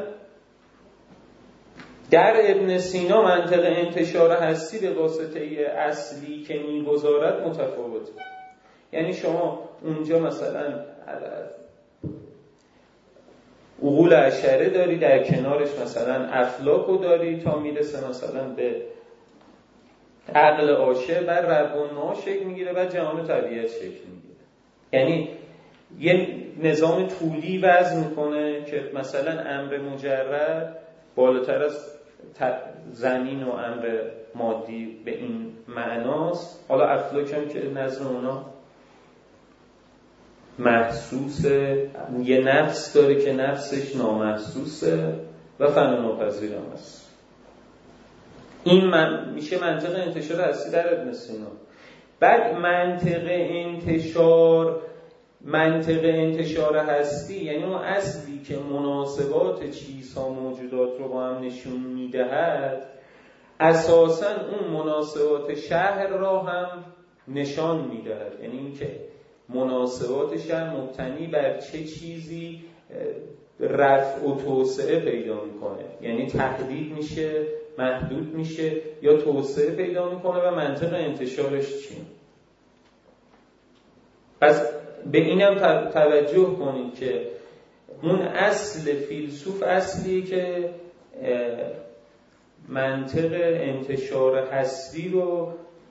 در ابن سینا منطق انتشار هستی به واسطه اصلی که میگذارد متفاوته. یعنی شما اونجا مثلا عقول اشعری داری، در کنارش مثلا افلاکو داری تا میرسه مثلا به عقل عاشق، بر ربان‌ها شکل میگیره و جهان طبیعت شکل میگیره. یعنی یه نظام طولی وضع میکنه که مثلا امر مجرد بالاتر از زمین و امر مادی به این معناست. حالا افلاک هم که نظر اونا محسوسه، یه نفس داره که نفسش نامحسوسه و فنا-ناپذیر هم هست. این میشه منطق انتشار هستی در ابن سینا. بعد منطق انتشار هستی یعنی اون اصلی که مناسبات چیزها موجودات رو با هم نشون میدهد، اساساً اون مناسبات شهر را هم نشان میدهد. یعنی این که مناسبات شهر مبتنی بر چه چیزی رفع و توسعه پیدا میکنه، یعنی تحدید میشه، محدود میشه یا توسعه پیدا میکنه و منطق انتشارش چیه. پس به اینم توجه کنید که اون اصل فیلسوف اصلی که منطق انتشار هستی رو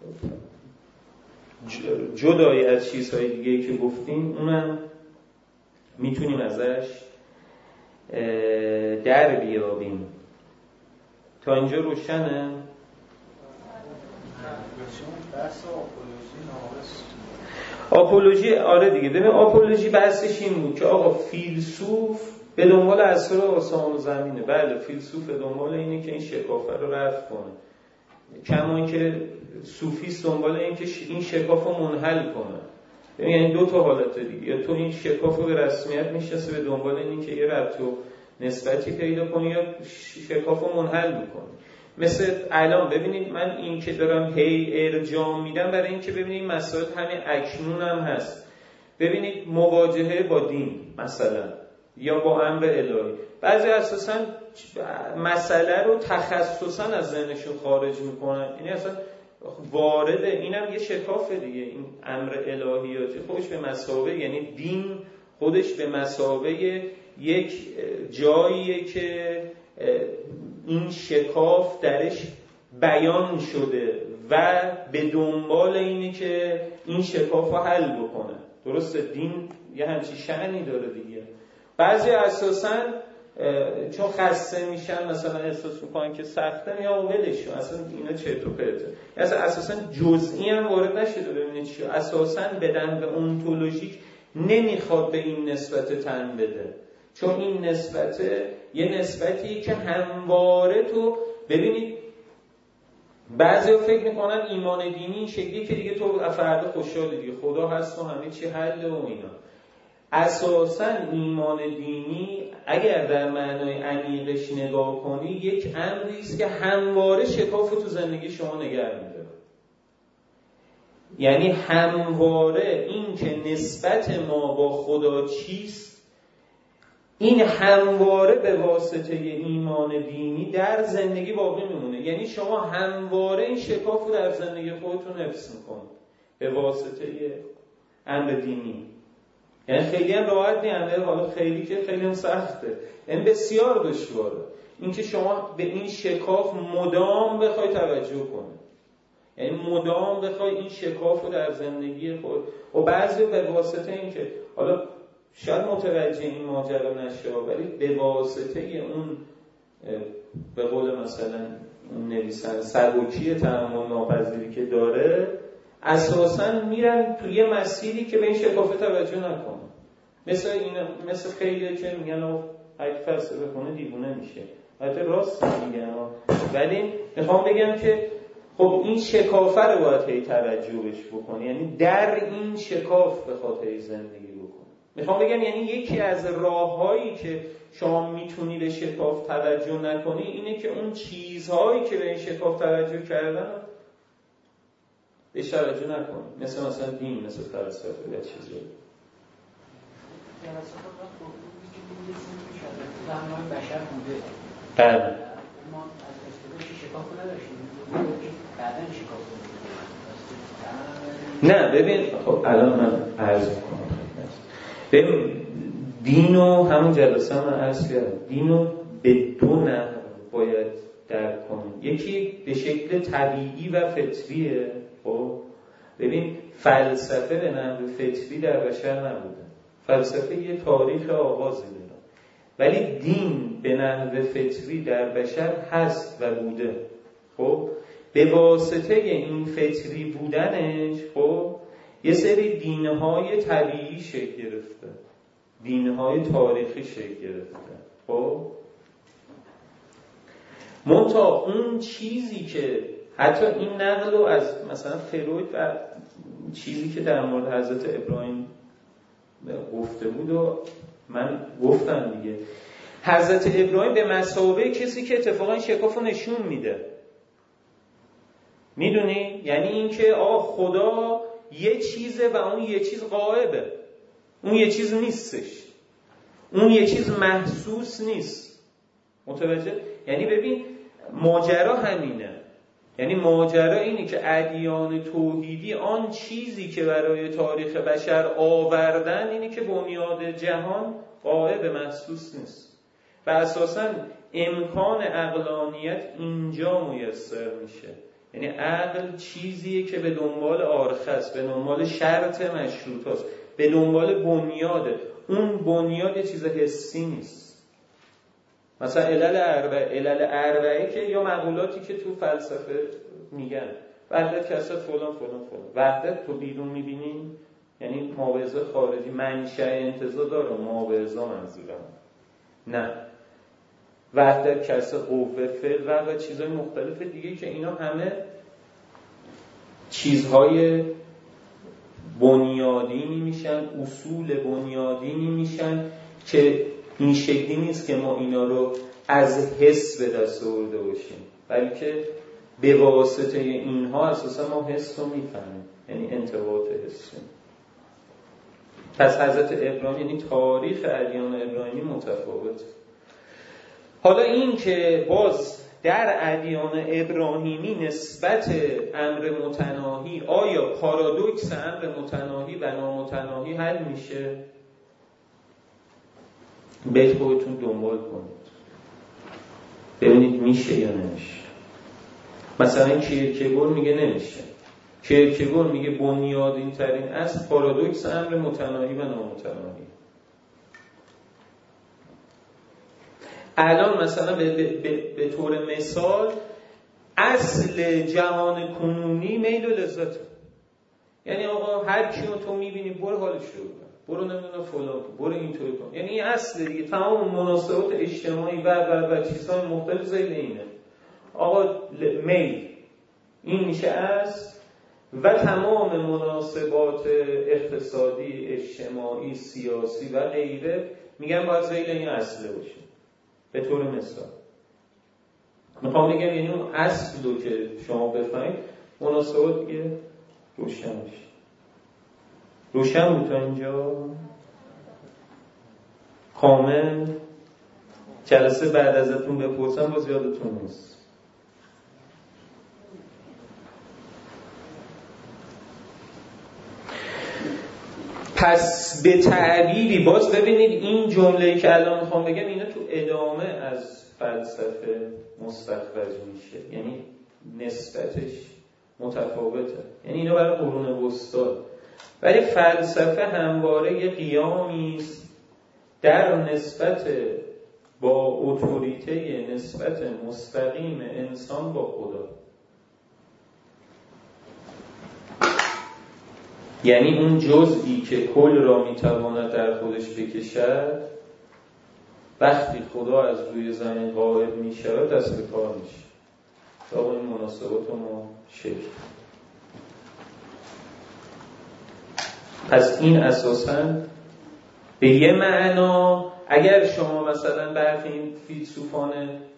جدای از چیزهای دیگه‌ای که گفتیم اونم میتونیم ازش در بیابیم. تا اینجا روشنه؟ آپولوژی آره دیگه. ببین آپولوژی بحثش این بود که آقا فیلسوف به دنبال اسرار آسمان و زمینه. بله فیلسوف به دنبال اینه که این شکافه رو رفع کنه، کما اینکه صوفیست دنبال اینه که این شکاف رو منحل کنه. یعنی دو تا حالت دیگه، یا تو این شکاف رو به رسمیت میشناسه به دنبال اینه که یه ربط و نسبتی پیدا کنی یا شکاف رو منحل میکنی. مثل الان ببینید من این که دارم هی ارجاع میدم برای این که ببینید مسائل همین اکنون هم هست. ببینید مواجهه با دین مثلا یا با امر الهی، بعضی اساساً مسئله رو تخصصاً از ذهنشون خارج میکنن، یعنی اصلا وارد اینم یه شکافه دیگه. این امر الهیاتی خودش به مثابه، یعنی دین خودش به مثابه یک جاییه که این شکاف درش بیان شده و به دنبال اینه که این شکاف رو حل بکنه. درسته؟ دین یه همچی شأنی داره دیگه. بعضی اساساً چون خسته میشن مثلا احساس میکنن که سخته، یا ولش اصلا اینا چرت و پرته، اصلا اساساً جزئی هم وارد نشده. ببینید چی اساساً بدن به اونتولوژیک نمیخواد به این نسبت تن بده، چون این نسبت یه نسبتی که همواره تو ببینید بعضیا فکر میکنن ایمان دینی این شکلی که دیگه تو فردا خوشحالی دیگه، خدا هست و همه چی حله و اینا. اساساً ایمان دینی اگر در معنای عمیقش نگاه کنی یک امری است که همواره شکاف تو زندگی شما نگه می‌داره. یعنی همواره این که نسبت ما با خدا چیست، این همواره به واسطه ایمان دینی در زندگی باقی میمونه. یعنی شما همواره این شکاف رو در زندگی خودتون حفظ میکنید به واسطه امر دینی. یعنی خیلی هم راحت نیست، حالا خیلی که خیلی هم سخته، یعنی بسیار دشواره اینکه شما به این شکاف مدام بخوای توجه کنید، یعنی مدام بخوای این شکاف رو در زندگی خود. و بعضی به واسطه این که حالا شاید متوجه این ماجرا نشه، ولی به واسطه اون به قول مثلا اون نویسنده سبکی تحمل ناپذیری که داره، اساساً میرن توی یه مسیری که به این شکاف توجه نکنه. مثل خیلی که میگن اگه فلسفه کنه دیوونه میشه. البته راست میگن، ولی میخوام بگم که خب این شکافه رو باید هی توجه بهش بکنی، یعنی در این شکاف به خاطر زندگی بکنی. میخوام بگم یعنی یکی از راههایی که شما میتونی به شکاف توجه نکنی اینه که اون چیزهایی که به این شکاف توجه کردن بهش توجه نکنی، مثلا دین، مثل فلسفه و چیزی. زمان بشر بوده. بله. ما از استفاده شکاف نداشتیم. بعدن شکاف دادیم. نه ببین، خب الان من عرض میکنم. ببین دینو همون جلسه من عرض کردم، دینو به دو نحو باید درک کنیم. یکی به شکل طبیعی و فطریه. خب ببین فلسفه به نحو فطری در بشر نبوده، فلسفه یه تاریخ آغازی داره، ولی دین به نحو فطری در بشر هست و بوده. خب به واسطه این فطری بودنش خب یه سری دینهای طبیعی شکل گرفته، دینهای تاریخی شکل گرفته. خب منتها اون چیزی که حتی این نقل رو از مثلا فروید و چیزی که در مورد حضرت ابراهیم گفته بود و من گفتم دیگه، حضرت ابراهیم به مثابه کسی که اتفاقا این شکاف رو نشون میده. میدونی؟ یعنی این که خدا یه چیزه و اون یه چیز غائبه، اون یه چیز نیستش، اون یه چیز محسوس نیست. متوجه؟ یعنی ببین ماجرا همینه، یعنی ماجرا اینه که ادیان توحیدی آن چیزی که برای تاریخ بشر آوردن اینه که بنیاد جهان غائب، محسوس نیست و اساساً امکان عقلانیت اینجا میسر میشه. یعنی عقل چیزیه که به دنبال آرخه است، به دنبال شرط مشروط است، به دنبال بنیاده. اون بنیاد چیز حسی نیست. مثلا علل اربعه که یا مقولاتی که تو فلسفه میگن وحدت کسر فلان فلان فلان، وحدت تو بیرون میبینی یعنی ماوضع خارجی منشأ انتزاع داره، ماوضع منظورم نه، وحدت کسر قوه فعل و چیزهای مختلف دیگه که اینا همه چیزهای بنیادینی میشن، اصول بنیادینی میشن که این شکلی نیست که ما اینا رو از حس به دست آورده باشیم، بلکه به واسطه اینها اساسا ما حس رو میفهمیم، یعنی انضباط حسی. پس حضرت ابراهیم، یعنی تاریخ ادیان ابراهیمی متفاوت. حالا این که باز در ادیان ابراهیمی نسبت امر متناهی، آیا پارادوکس امر متناهی و نامتناهی حل میشه؟ به خودتون دنبال کنید ببینید میشه یا نمیشه. مثلا کیرکگور میگه نمیشه. کیرکگور میگه بنیادین ترین اصل پارادوکس امر متناهی و نامتناهی. الان مثلا به طور مثال اصل جهان کنونی میل و لذت، یعنی آقا هر کیو تو میبینی برو حالش رو ببر، برو نمیدونم فلان برو اینطوری کن، یعنی این اصل دیگه. تمام مناسبات اجتماعی و چیزهای مختلف زیر اینه. آقا میل این میشه اصل و تمام مناسبات اقتصادی، اجتماعی، سیاسی و غیره میگن باید زیر این اصله باشه. به طور مثال میخوام بگم یعنی اون اصل رو که شما بفهمید مناسبات دیگه روشن میشه. روشن بود تا اینجا؟ کامل؟ جلسه بعد ازتون بپرسم باز یادتون نیست. پس به تعبیری باز ببینید این جمله‌ای که الان میخوام بگم اینا تو ادامه از فلسفه مستخرج میشه، یعنی نسبتش متفاوته، یعنی اینا برای قرون وسطا. ولی فلسفه همواره یه قیامی است در نسبت با اتوریته، نسبت مستقیم انسان با خدا. یعنی اون جزئی که کل را میتواند در خودش بکشد، وقتی خدا از روی زمین غائب میشود دست به کار میشه تا این مناسبات ما شکل. پس این اساساً به یه معنا اگر شما مثلا برخی این فیلسوفان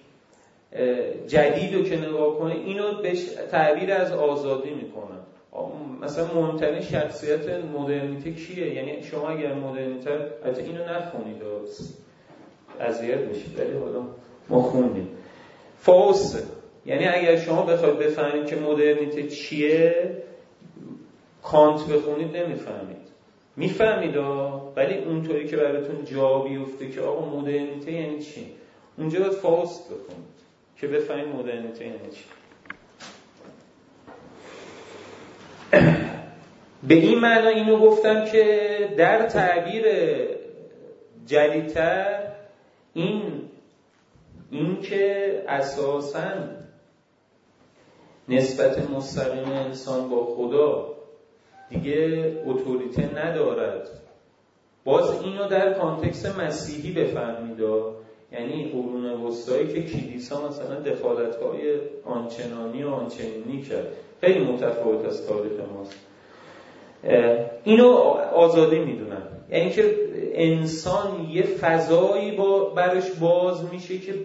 جدید رو که نگاه کنید اینو به تعبیر از آزادی میکنن. مثلا مهمترین شخصیت مدرنیته کیه؟ یعنی شما اگر مدرنیته البته اینو نخونید اذیت میشید، ولی حالا ما خوندیم فاوسته. یعنی اگر شما بخواید بفهمید که مدرنیته چیه، کانت بخونید نمیفهمید. میفهمید ولی اونطوری که براتون جا بیفته که آقا مدرنیته یعنی چی، اونجا باید فاوست بخونید که بفهمید مدرنیته یعنی چی. به این معنا اینو گفتم که در تعبیر جدیدتر این که اساساً نسبت مستقیم انسان با خدا دیگه اتوریته ندارد. باز اینو در کانتکست مسیحی بفهمید، یعنی قرون وسطایی که کلیسا مثلا دخالت‌های آنچنانی و آنچنینی کرد، خیلی متفاوت از تاریخ ماست. اینو آزادی میدونن، یعنی که انسان یه فضایی برش باز میشه که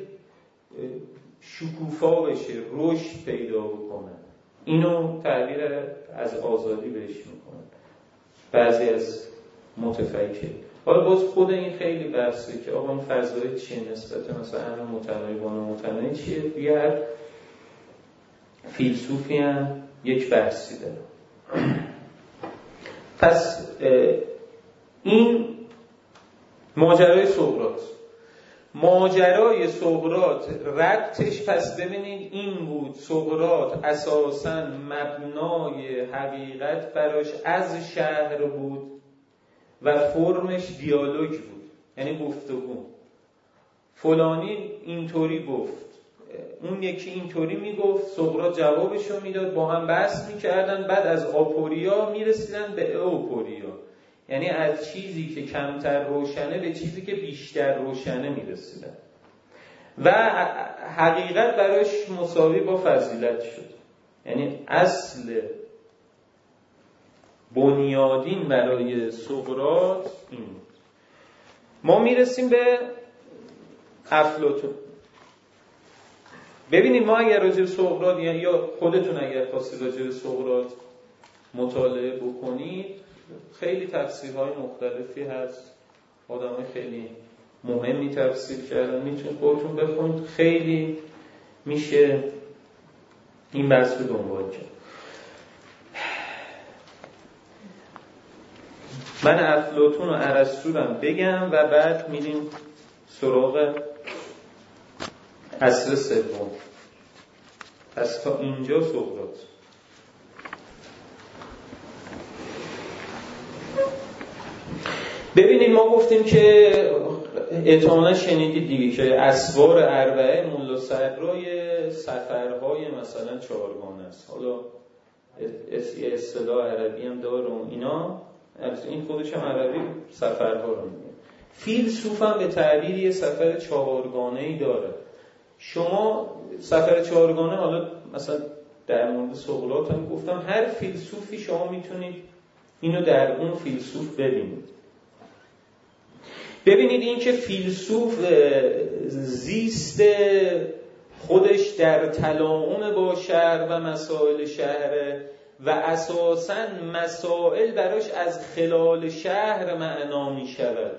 شکوفا بشه، رشد پیدا بکنه. اینو تعبیر از آزادی بهش میکنن بعضی از متفکر. حالا باز خود این خیلی بحثه که آقا این فضای چیه، نسبت مثلا امر متناهی با نامتناهی چیه. دیگر فیلسوفی هم یک بحثی داره. پس این ماجرای سقراط ربطش پس ببینید این بود. سقراط اساساً مبنای حقیقت براش از شهر بود و فرمش دیالوگ بود، یعنی گفتگو. فلانی اینطوری گفت، اون یکی اینطوری میگفت، سقراط جوابشو میداد، با هم بحث میکردن، بعد از آپوریا میرسیدن به اوپوریا، یعنی از چیزی که کمتر روشنه به چیزی که بیشتر روشنه میرسیدن و حقیقت براش مساوی با فضیلت شد. یعنی اصل بنیادین برای سقراط این بود. ما میرسیم به افلاطون. ببینید ما اگر راجع به سقراط یا خودتون اگر خواستید راجع به سقراط مطالعه بکنید، خیلی تفسیرهای مختلفی هست، آدمای خیلی مهمی تفسیر کردن، میتونید خودتون بخونید، خیلی میشه این بحث رو دنبال کرد. من افلاطون و ارسطو رو بگم و بعد میریم سراغ عصر سوم. پس تا اینجا سقراط. ببینید ما گفتیم که احتمالاً شنیدید دیگه که اسوار اربعه ملا صدرای سفرهای مثلا 4 گانه است. حالا یه اصطلاح عربی هم داره و اینا، این خودش هم عربی سفرها رو میگه. فیلسوف هم به تعبیر یه سفر 4 گانه‌ای داره. شما سفر 4 گانه، حالا مثلا در مورد سقراط هم گفتم، هر فیلسوفی شما میتونید اینو در اون فیلسوف ببینید. ببینید این که فیلسوف زیست خودش در تلاعن با شهر و مسائل شهره و اساساً مسائل براش از خلال شهر معنا می شود.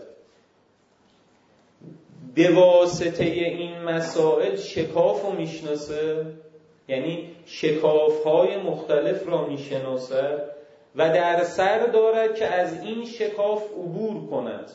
به واسطه این مسائل شکاف رو می شناسه، یعنی شکاف‌های مختلف را می شناسد و در سر دارد که از این شکاف عبور کند.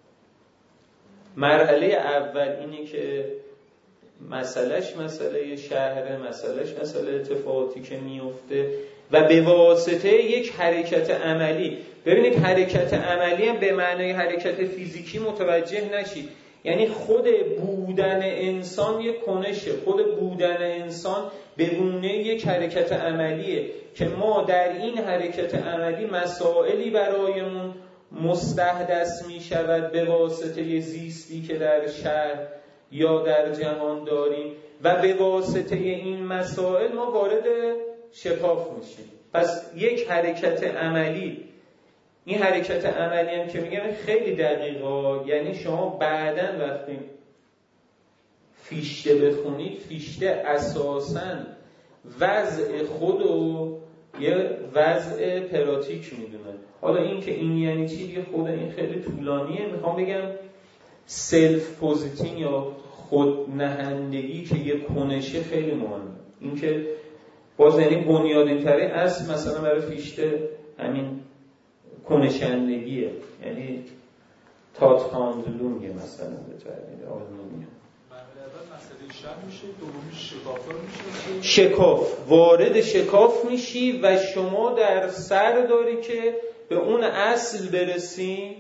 مرحله اول اینه که مسئلهش مسئله شهره، مسئلهش مسئله اتفاقاتی که میفته و به واسطه یک حرکت عملی. ببینید حرکت عملی هم به معنای حرکت فیزیکی متوجه نشید، یعنی خود بودن انسان یک کنشه، خود بودن انسان به گونه یک حرکت عملیه که ما در این حرکت عملی مسائلی برایمون مستحدث می شود به واسطه زیستی که در شهر یا در جهان داریم و به واسطه این مسائل ما وارد شکاف میشیم. پس یک حرکت عملی، این حرکت عملی هم که میگم خیلی دقیقه، یعنی شما بعداً وقتی فیشته بخونید، فیشته اساساً وضع خودو یه وضع پراتیک میدونه. حالا این که این یعنی چی دیگه خود این خیلی طولانیه. میخوام بگم سلف پوزیتینگ یا خود نهندگی که یه کنشه خیلی مهمه. این که باز یعنی بنیادین تره اصل مثلا برای فیشته همین کنشندگیه، یعنی تات‌هاندلونگه مثلا به تعبیر آلمانی. مسئله شهر میشه، دومی شکاف‌ها میشه، شکاف، وارد شکاف میشی و شما در سر داری که به اون اصل برسی.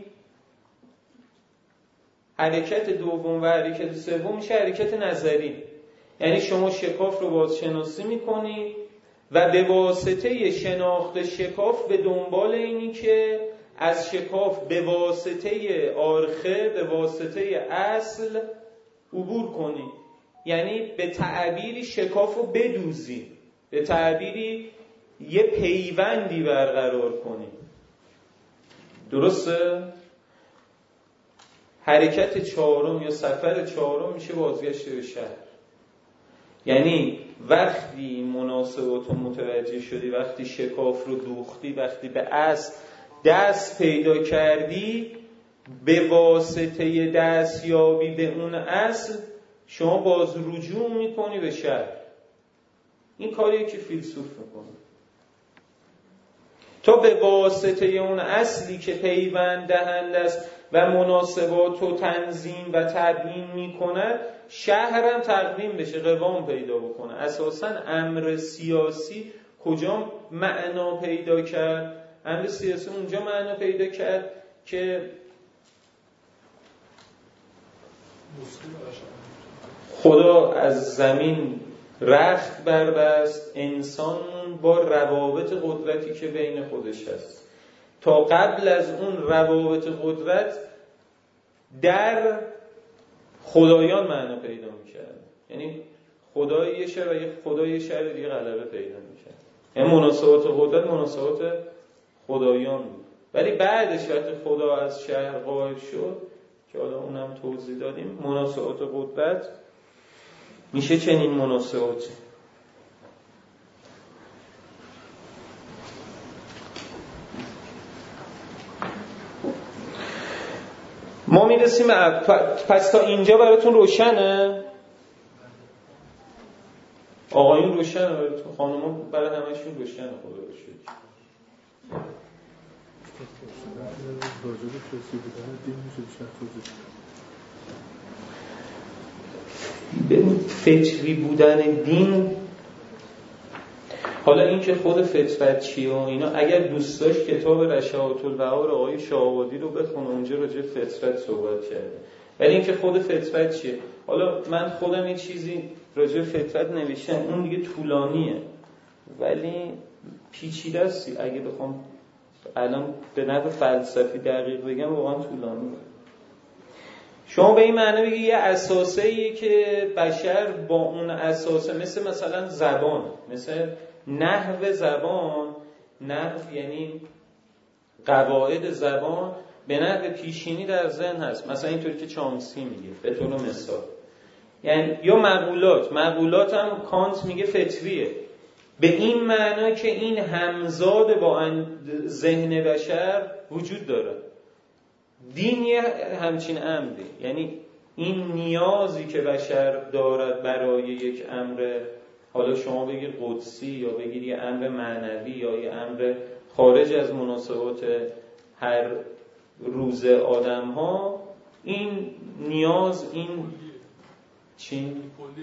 حرکت دوم و حرکت سوم میشه حرکت نظری، یعنی شما شکاف رو بازشناسی میکنی و به واسطه شناخت شکاف به دنبال اینی که از شکاف به واسطه آرخه، به واسطه اصل عبور کنی، یعنی به تعبیری شکاف رو بدوزی، به تعبیری یه پیوندی برقرار کنی. درسته؟ حرکت 4 یا سفر 4 میشه بازگشت به شهر. یعنی وقتی مناسبات رو متوجه شدی، وقتی شکاف رو دوختی، وقتی به اصل دست پیدا کردی، به واسطه دستیابی به اون اصل شما باز رجوع میکنی به شهر. این کاریه که فیلسوف میکنه تا به واسطه اون اصلی که پیوند دهنده است و مناسبات رو تنظیم و تبیین میکنه، شهر هم تقویم بشه، قوام پیدا بکنه. اساساً امر سیاسی کجا معنا پیدا کرد؟ امر سیاسی اونجا معنا پیدا کرد که خدا از زمین رخت بربست، انسان با روابط قدرتی که بین خودش هست. تا قبل از اون روابط قدرت در خدایان معنا پیدا می‌کرد، یعنی خدای یه شهر و یه خدای یه شهر دیگه غلبه پیدا می‌کرد. این مناسبات قدرت مناسبات خدایان بود. ولی بعدش وقتی خدا از شهر غایب شد، که حالا اونم توضیح دادیم. مناسبات قدرت میشه چنین مناسباتی. ما میرسیم پس تا اینجا براتون روشنه؟ آقایون روشنه براتون؟ خانوما برای همشون روشنه؟ خدا رو شکر. ببین فطری بودن دین، حالا این که خود فطرت چیه و اینا، اگر دوست داشت کتاب رشاهات البهار آقای شاه‌آبادی رو بخونه، اونجا راجع به فطرت صحبت کرده. ولی این که خود فطرت چیه، حالا من خودم یه چیزی راجع به فطرت نوشتم، اون دیگه طولانیه ولی پیچیده است. اگه بخوام الان به نحو فلسفی دقیق بگم واقعا طولانیه. شما به این معنی بگی یه اساسیه که بشر با اون اساسه، مثلا زبان، مثل نحو زبان، نحو یعنی قواعد زبان به نحو پیشینی در ذهن هست، مثلا اینطوری که چامسکی میگه به طور مثال. یعنی یا مقولات هم کانت میگه فطریه، به این معنی که این همزاد با ذهن بشر وجود داره. دین یه همچین امری، یعنی این نیازی که بشر دارد برای یک امر، حالا شما بگیر قدسی یا بگیر یه امر معنوی یا یه امر خارج از مناسبات هر روز آدم ها، این نیاز، این چی؟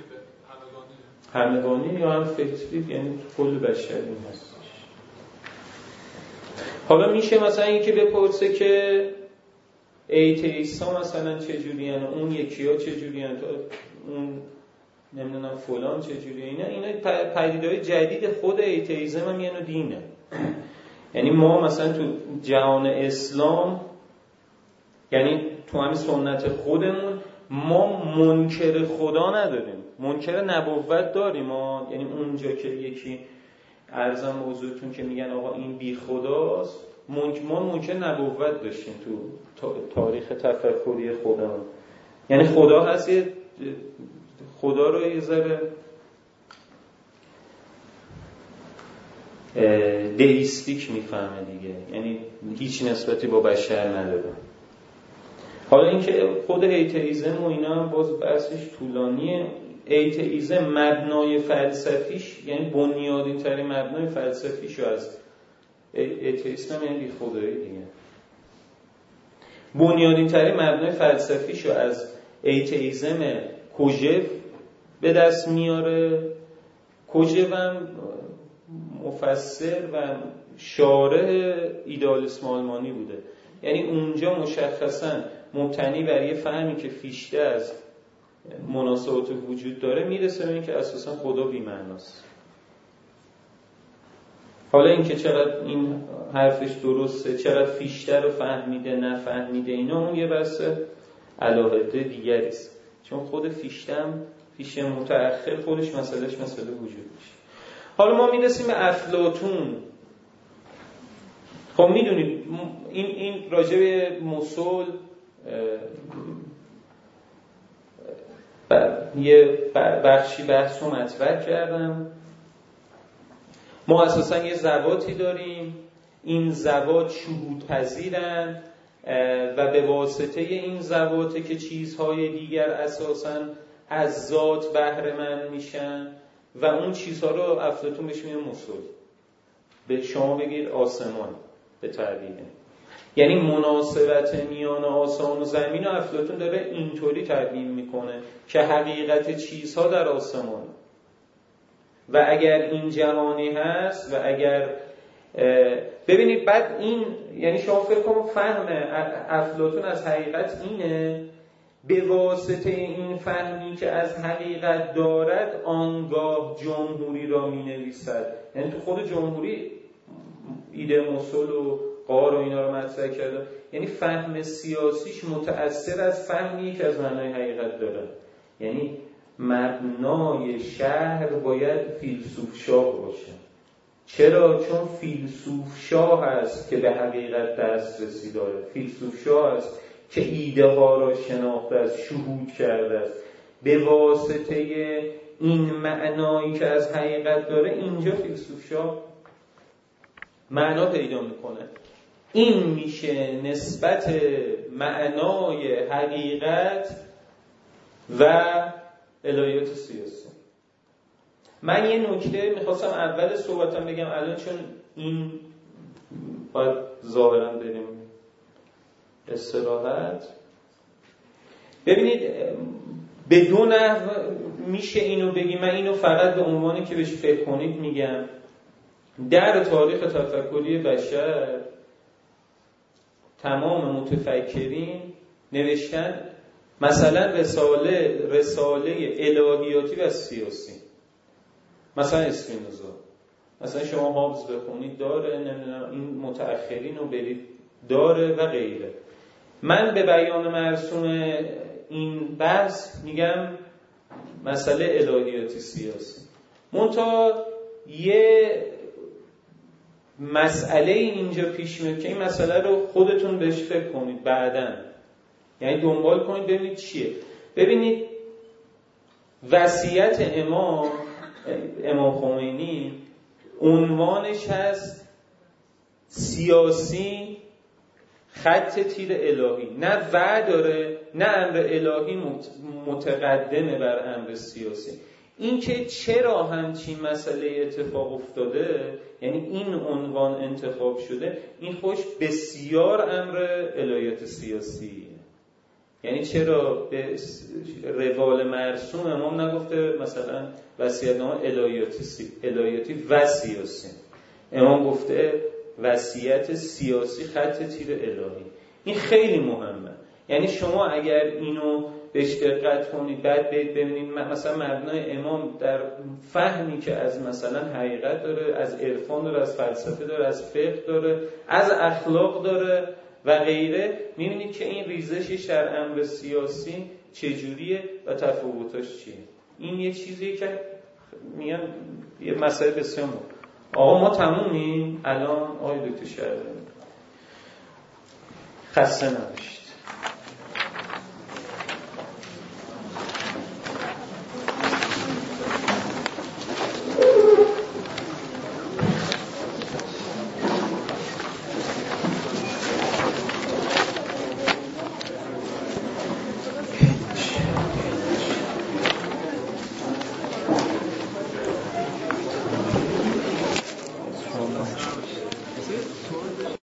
همگانی یا هم فطری، یعنی کل بشر این هست. حالا میشه مثلا این که بپرسه که ایتئیست ها مثلا چجوری هن، اون یکی ها چجوری هن، اون نمیدونم فلان چجوری، اینا پدیده‌های جدید خود ایتئیسم هم یعنی دینه. یعنی ما مثلا تو جهان اسلام، یعنی تو همین سنت خودمون، ما منکر خدا نداریم، منکر نبوت داریم. یعنی اونجا که یکی عرضم موضوعتون که میگن آقا این بی خداست، ما منکر نبوت داشتیم تو تاریخ تفکری خودمون. یعنی خدا هست، خدا رو یه ذره دئیستیک میفهمه دیگه، یعنی هیچ نسبتی با بشر نداره. حالا اینکه خود ایتئیسم و اینا هم باز بحثش طولانیه. ایتئیسم مبنای فلسفیش، یعنی بنیادین ترین مبنای فلسفیشو از ایتئیسم یعنی بی خدایی دیگه، بنیادین ترین مبنای فلسفیشو از ایتئیسم کوژف به دست میاره. کوژف هم مفسر و شارح ایدالیسم آلمانی بوده، یعنی اونجا مشخصاً مبتنی بر یه فهمی که فیشته از مناسبات وجود داره میرسه به این که اساساً خدا بی‌معناست. حالا این که چقدر این حرفش درسته، چقدر فیشته رو فهمیده نفهمیده، اینا اون یه بحث علاقه دیگری است، چون خود فیشته متأخر خودش مسئله وجود میشه. حالا ما میرسیم به افلاطون. خب میدونید این راجع به موسول یه بخشی بحث رو مطرح کردم. ما اساسا یه ذواتی داریم، این ذوات شهود پذیرن و به واسطه این ذواته که چیزهای دیگر اساسا از ذات بهره مند میشن و اون چیزها رو افلاطون بهش میگه موسول. به شما بگیر آسمان به تعبیره، یعنی مناسبت میان آسمان و زمین رو افلاطون داره اینطوری تعبیر میکنه که حقیقت چیزها در آسمان و اگر این جهانی هست و اگر ببینید بعد این، یعنی شما فکر کنم فهم افلاطون از حقیقت اینه، به واسطه این فهمی که از حقیقت دارد آنگاه جمهوری را می نویسد. یعنی تو خود جمهوری ایده موسول و قار و اینا رو مطرح کرده، یعنی فهم سیاسیش متأثر از فهمی که از معنای حقیقت داره. یعنی مبنای شهر باید فیلسوف شاه باشه. چرا؟ چون فیلسوف شاه هست که به حقیقت دسترسی داره، فیلسوف شاه هست که ایده ها را شناخته است، شهود کرده است. به واسطه این معنایی که از حقیقت داره، اینجا فیلسوف‌ها معنا پیدا میکنه. این میشه نسبت معنای حقیقت و الهیات سیاسی. من یه نکته میخواستم اول صحبتم بگم الان، چون این باید ظاهرا بریم استراحت. ببینید به دو نحو میشه اینو بگیم. من اینو فقط به عنوانی که بهش فکر کنید میگم. در تاریخ تفکری بشر تمام متفکرین نوشتن مثلا رساله الهیاتی و سیاسی. مثلا اسپینوزا، مثلا شما هابز بخونید داره، نمیدونم این متأخرین رو برید داره و غیره. من به بیان مرسوم این بحث میگم مسئله الهیاتی سیاسی. منتها یه مسئله اینجا پیش میاد که این مسئله رو خودتون بهش فکر کنید بعداً، یعنی دنبال کنید ببینید چیه. ببینید وصیت امام خمینی عنوانش هست سیاسی خط تیر الهی. نه داره، نه امر الهی متقدمه بر امر سیاسی. این که چرا همچین مسئله اتفاق افتاده، یعنی این عنوان انتخاب شده، این خوش بسیار امر الهیات سیاسی. یعنی چرا به روال مرسوم امام نگفته مثلا وصیت‌نامه الهیاتی و سیاسی، امام گفته وصیت سیاسی خط تیر الهی. این خیلی مهمه. یعنی شما اگر اینو بهش دقت کنید بعد ببینید مثلا مبنای امام در فهمی که از مثلا حقیقت داره، از عرفان داره، از فلسفه داره، از فقه داره، از اخلاق داره و غیره، می‌بینید که این ریزشش در امر سیاسی چجوریه و تفاوتاش چیه. این یه چیزیه که میگن یه مسئله بسیار مهمه. آقا ما تمومیم الان. آقای دکتر شهرداری خسته نباشید.